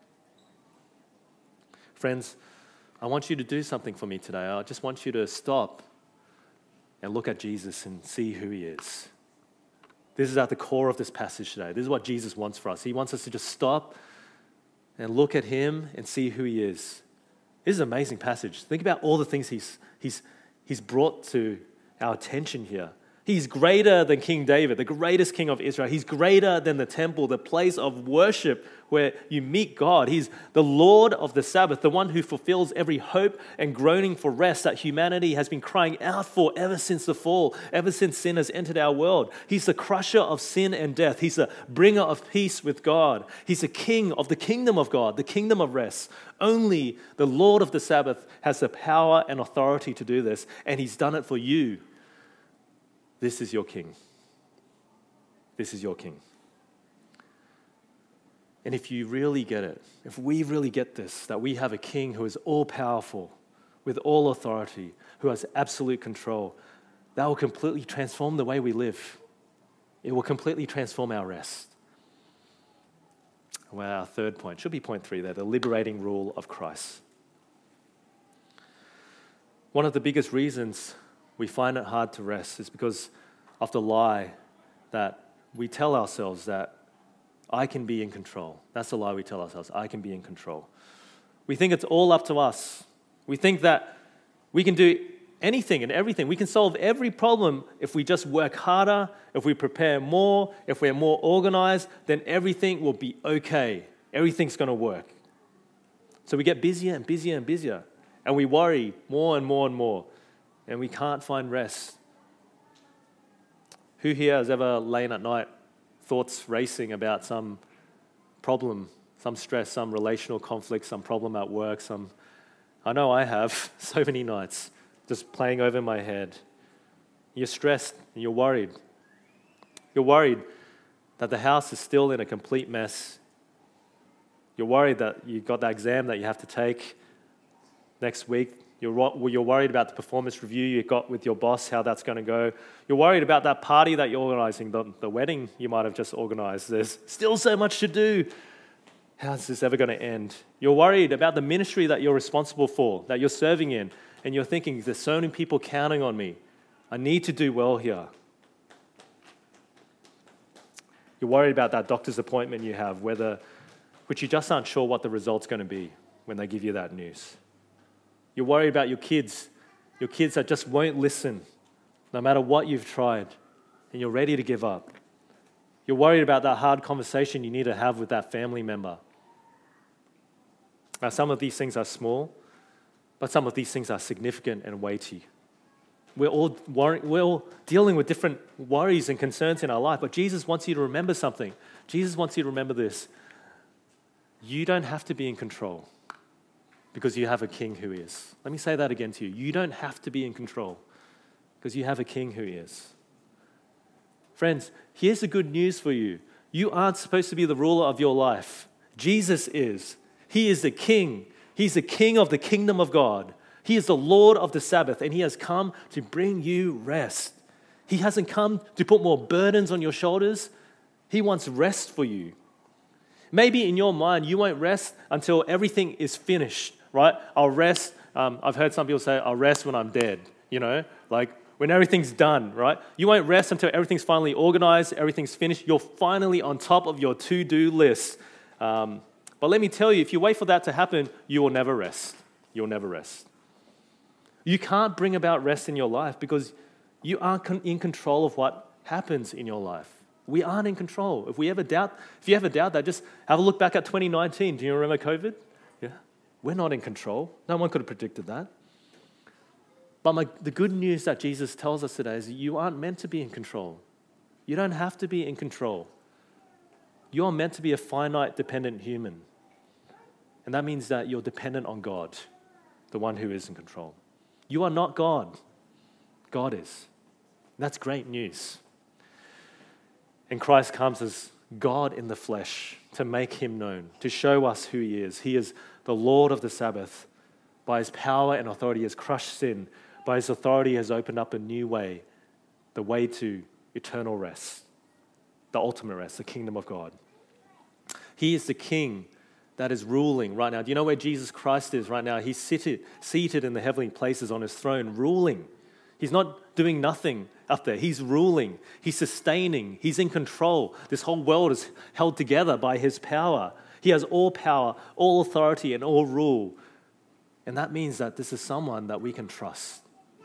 Friends, I want you to do something for me today. I just want you to stop and look at Jesus and see who he is. This is at the core of this passage today. This is what Jesus wants for us. He wants us to just stop and look at him and see who he is. This is an amazing passage. Think about all the things he's, he's, he's brought to our attention here. He's greater than King David, the greatest king of Israel. He's greater than the temple, the place of worship where you meet God. He's the Lord of the Sabbath, the one who fulfills every hope and groaning for rest that humanity has been crying out for ever since the fall, ever since sin has entered our world. He's the crusher of sin and death. He's the bringer of peace with God. He's the king of the kingdom of God, the kingdom of rest. Only the Lord of the Sabbath has the power and authority to do this, and he's done it for you. This is your king. This is your king. And if you really get it, if we really get this, that we have a king who is all-powerful, with all authority, who has absolute control, that will completely transform the way we live. It will completely transform our rest. Well, our third point, should be point three there, the liberating rule of Christ. One of the biggest reasons we find it hard to rest is because of the lie that we tell ourselves that I can be in control. That's the lie we tell ourselves, I can be in control. We think it's all up to us. We think that we can do anything and everything. We can solve every problem if we just work harder, if we prepare more, if we're more organized, then everything will be okay. Everything's going to work. So we get busier and busier and busier, and we worry more and more and more, and we can't find rest. Who here has ever lain at night, thoughts racing about some problem, some stress, some relational conflict, some problem at work, some... I know I have so many nights just playing over my head. You're stressed and you're worried. You're worried that the house is still in a complete mess. You're worried that you've got that exam that you have to take next week. You're, you're worried about the performance review you got with your boss, how that's going to go. You're worried about that party that you're organizing, the, the wedding you might have just organized. There's still so much to do. How's this ever going to end? You're worried about the ministry that you're responsible for, that you're serving in, and you're thinking, there's so many people counting on me. I need to do well here. You're worried about that doctor's appointment you have, whether, which you just aren't sure what the result's going to be when they give you that news. You're worried about your kids, your kids that just won't listen, no matter what you've tried, and you're ready to give up. You're worried about that hard conversation you need to have with that family member. Now, some of these things are small, but some of these things are significant and weighty. We're all, worry, we're all dealing with different worries and concerns in our life, but Jesus wants you to remember something. Jesus wants you to remember this. You don't have to be in control because you have a king who is. Let me say that again to you. You don't have to be in control because you have a king who is. Friends, here's the good news for you. You aren't supposed to be the ruler of your life. Jesus is. He is the king. He's the king of the kingdom of God. He is the Lord of the Sabbath, and he has come to bring you rest. He hasn't come to put more burdens on your shoulders. He wants rest for you. Maybe in your mind, you won't rest until everything is finished, right? I'll rest. Um, I've heard some people say, I'll rest when I'm dead, you know, like when everything's done, right? You won't rest until everything's finally organized, everything's finished. You're finally on top of your to-do list. Um, but let me tell you, if you wait for that to happen, you will never rest. You'll never rest. You can't bring about rest in your life because you aren't in control of what happens in your life. We aren't in control. If we ever doubt, if you ever doubt that, just have a look back at twenty nineteen. Do you remember COVID? Yeah. We're not in control. No one could have predicted that. But my, the good news that Jesus tells us today is that you aren't meant to be in control. You don't have to be in control. You are meant to be a finite, dependent human. And that means that you're dependent on God, the one who is in control. You are not God. God is. That's great news. And Christ comes as God in the flesh to make him known, to show us who he is. He is the Lord of the Sabbath. By his power and authority, he has crushed sin. By his authority, he has opened up a new way, the way to eternal rest, the ultimate rest, the kingdom of God. He is the king that is ruling right now. Do you know where Jesus Christ is right now? He's seated, seated in the heavenly places on his throne, ruling. He's not doing nothing up there. He's ruling. He's sustaining. He's in control. This whole world is held together by his power. He has all power, all authority, and all rule. And that means that this is someone that we can trust.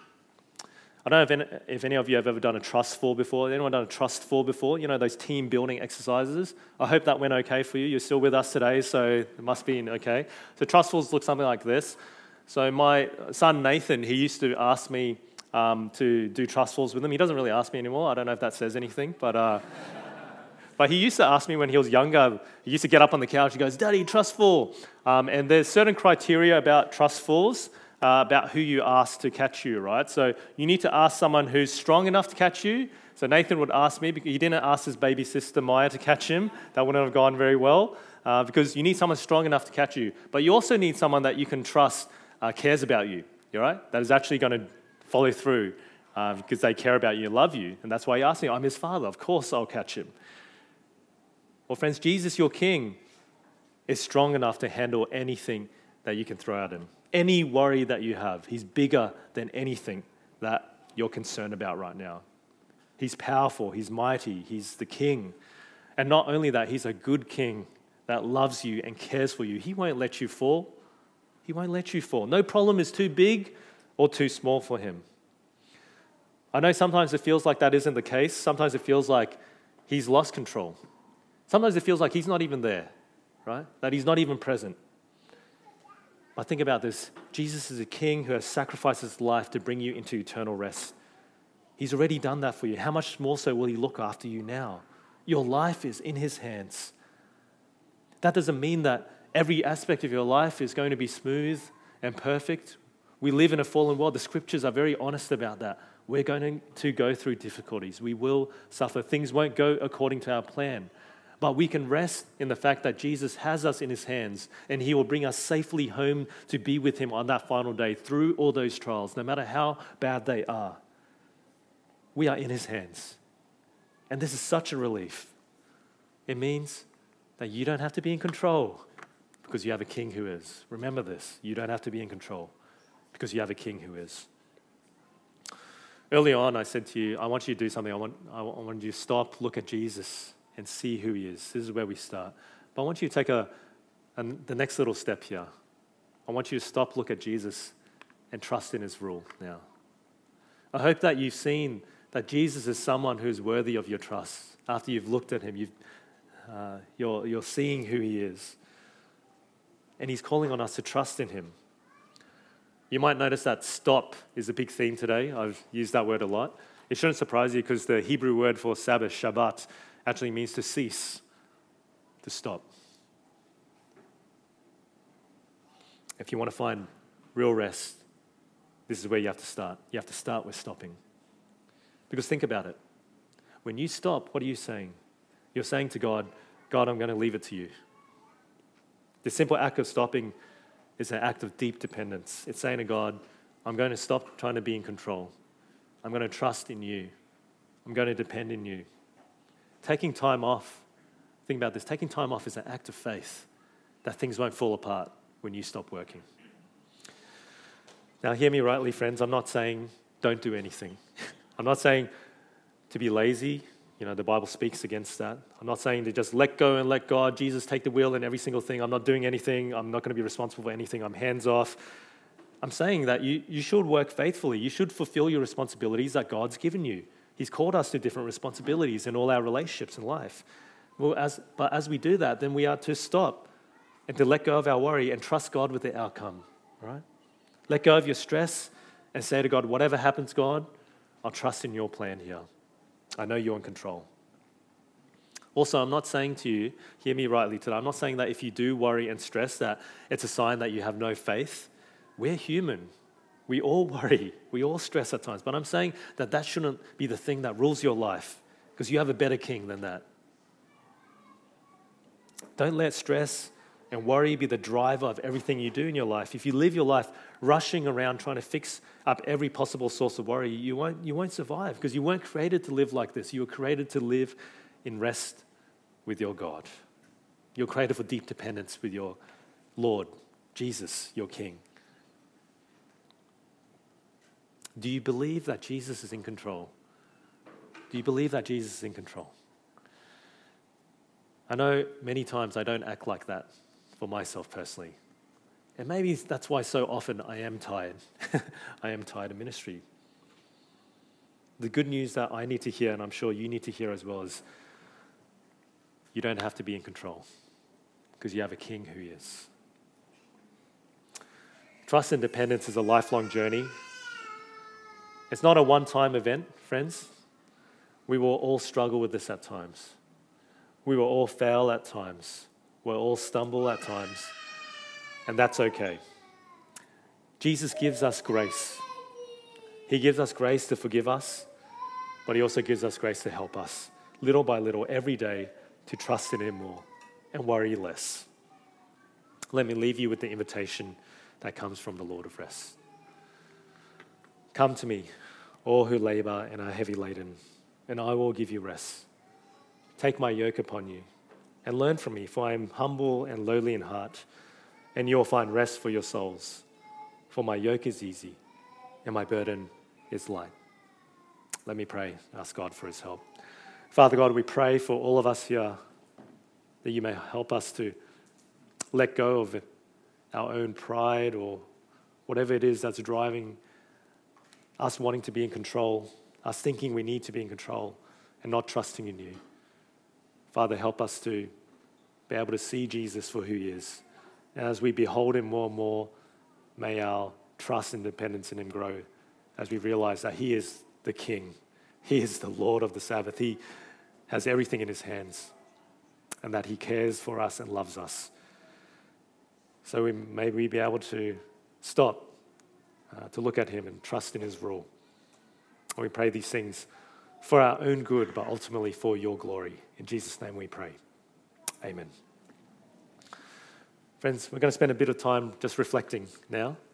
I don't know if any, if any of you have ever done a trust fall before. Anyone done a trust fall before? You know, those team building exercises. I hope that went okay for you. You're still with us today, so it must be okay. So trust falls look something like this. So my son Nathan, he used to ask me um, to do trust falls with him. He doesn't really ask me anymore. I don't know if that says anything, but uh, but he used to ask me when he was younger. He used to get up on the couch. He goes, "Daddy, trust fall." Um, and there's certain criteria about trust falls. Uh, about who you ask to catch you, right? So you need to ask someone who's strong enough to catch you. So Nathan would ask me, because he didn't ask his baby sister Maya to catch him. That wouldn't have gone very well, uh, because you need someone strong enough to catch you. But you also need someone that you can trust uh, cares about you, you right? That is actually going to follow through uh, because they care about you, love you. And that's why you ask me, I'm his father. Of course I'll catch him. Well, friends, Jesus, your king, is strong enough to handle anything that you can throw at him. any worry that you have. He's bigger than anything that you're concerned about right now. He's powerful, he's mighty, he's the king. And not only that, he's a good king that loves you and cares for you. He won't let you fall. He won't let you fall. No problem is too big or too small for him. I know sometimes it feels like that isn't the case. Sometimes it feels like he's lost control. Sometimes it feels like he's not even there, right? That he's not even present. But think about this. Jesus is a king who has sacrificed his life to bring you into eternal rest. He's already done that for you. How much more so will he look after you now? Your life is in his hands. That doesn't mean that every aspect of your life is going to be smooth and perfect. We live in a fallen world. The scriptures are very honest about that. We're going to go through difficulties. We will suffer. Things won't go according to our plan. But we can rest in the fact that Jesus has us in his hands and he will bring us safely home to be with him on that final day through all those trials, no matter how bad they are. We are in his hands. And this is such a relief. It means that you don't have to be in control because you have a king who is. Remember this. You don't have to be in control because you have a king who is. Early on, I said to you, I want you to do something. I want, I want you to stop, look at Jesus, and see who he is. This is where we start. But I want you to take a, a the next little step here. I want you to stop, look at Jesus, and trust in his rule now. I hope that you've seen that Jesus is someone who's worthy of your trust. After you've looked at him, you've, uh, you're, you're seeing who he is. And he's calling on us to trust in him. You might notice that stop is a big theme today. I've used that word a lot. It shouldn't surprise you because the Hebrew word for Sabbath, Shabbat, actually means to cease, to stop. If you want to find real rest, this is where you have to start. You have to start with stopping. Because think about it. When you stop, what are you saying? You're saying to God, God, I'm going to leave it to you. The simple act of stopping is an act of deep dependence. It's saying to God, I'm going to stop trying to be in control. I'm going to trust in you. I'm going to depend in you. Taking time off, think about this, taking time off is an act of faith that things won't fall apart when you stop working. Now, hear me rightly, friends. I'm not saying don't do anything. I'm not saying to be lazy. You know, the Bible speaks against that. I'm not saying to just let go and let God, Jesus, take the wheel in every single thing. I'm not doing anything. I'm not going to be responsible for anything. I'm hands off. I'm saying that you, you should work faithfully. You should fulfill your responsibilities that God's given you. He's called us to different responsibilities in all our relationships in life. Well, as, but as we do that, then we are to stop and to let go of our worry and trust God with the outcome, right? Let go of your stress and say to God, whatever happens, God, I'll trust in your plan here. I know you're in control. Also, I'm not saying to you, hear me rightly today, I'm not saying that if you do worry and stress that it's a sign that you have no faith. We're human. We all worry. We all stress at times. But I'm saying that that shouldn't be the thing that rules your life because you have a better king than that. Don't let stress and worry be the driver of everything you do in your life. If you live your life rushing around trying to fix up every possible source of worry, you won't, you won't survive because you weren't created to live like this. You were created to live in rest with your God. You're created for deep dependence with your Lord, Jesus, your King. Do you believe that Jesus is in control? Do you believe that Jesus is in control? I know many times I don't act like that for myself personally. And maybe that's why so often I am tired. I am tired of ministry. The good news that I need to hear, and I'm sure you need to hear as well, is you don't have to be in control because you have a king who is. Trust and dependence is a lifelong journey. It's not a one-time event, friends. We will all struggle with this at times. We will all fail at times. We'll all stumble at times. And that's okay. Jesus gives us grace. He gives us grace to forgive us, but he also gives us grace to help us, little by little, every day, to trust in him more and worry less. Let me leave you with the invitation that comes from the Lord of Rest. Come to me, all who labor and are heavy laden, and I will give you rest. Take my yoke upon you and learn from me, for I am humble and lowly in heart, and you will find rest for your souls. for my yoke is easy and my burden is light. Let me pray, ask God for his help. Father God, we pray for all of us here that you may help us to let go of our own pride or whatever it is that's driving us wanting to be in control, us thinking we need to be in control and not trusting in you. Father, help us to be able to see Jesus for who he is. And as we behold him more and more, may our trust and dependence in him grow as we realize that he is the King. He is the Lord of the Sabbath. He has everything in his hands and that he cares for us and loves us. So we, may we be able to stop uh, to look at him and trust in his rule. And we pray these things for our own good, but ultimately for your glory. In Jesus' name we pray. Amen. Friends, we're going to spend a bit of time just reflecting now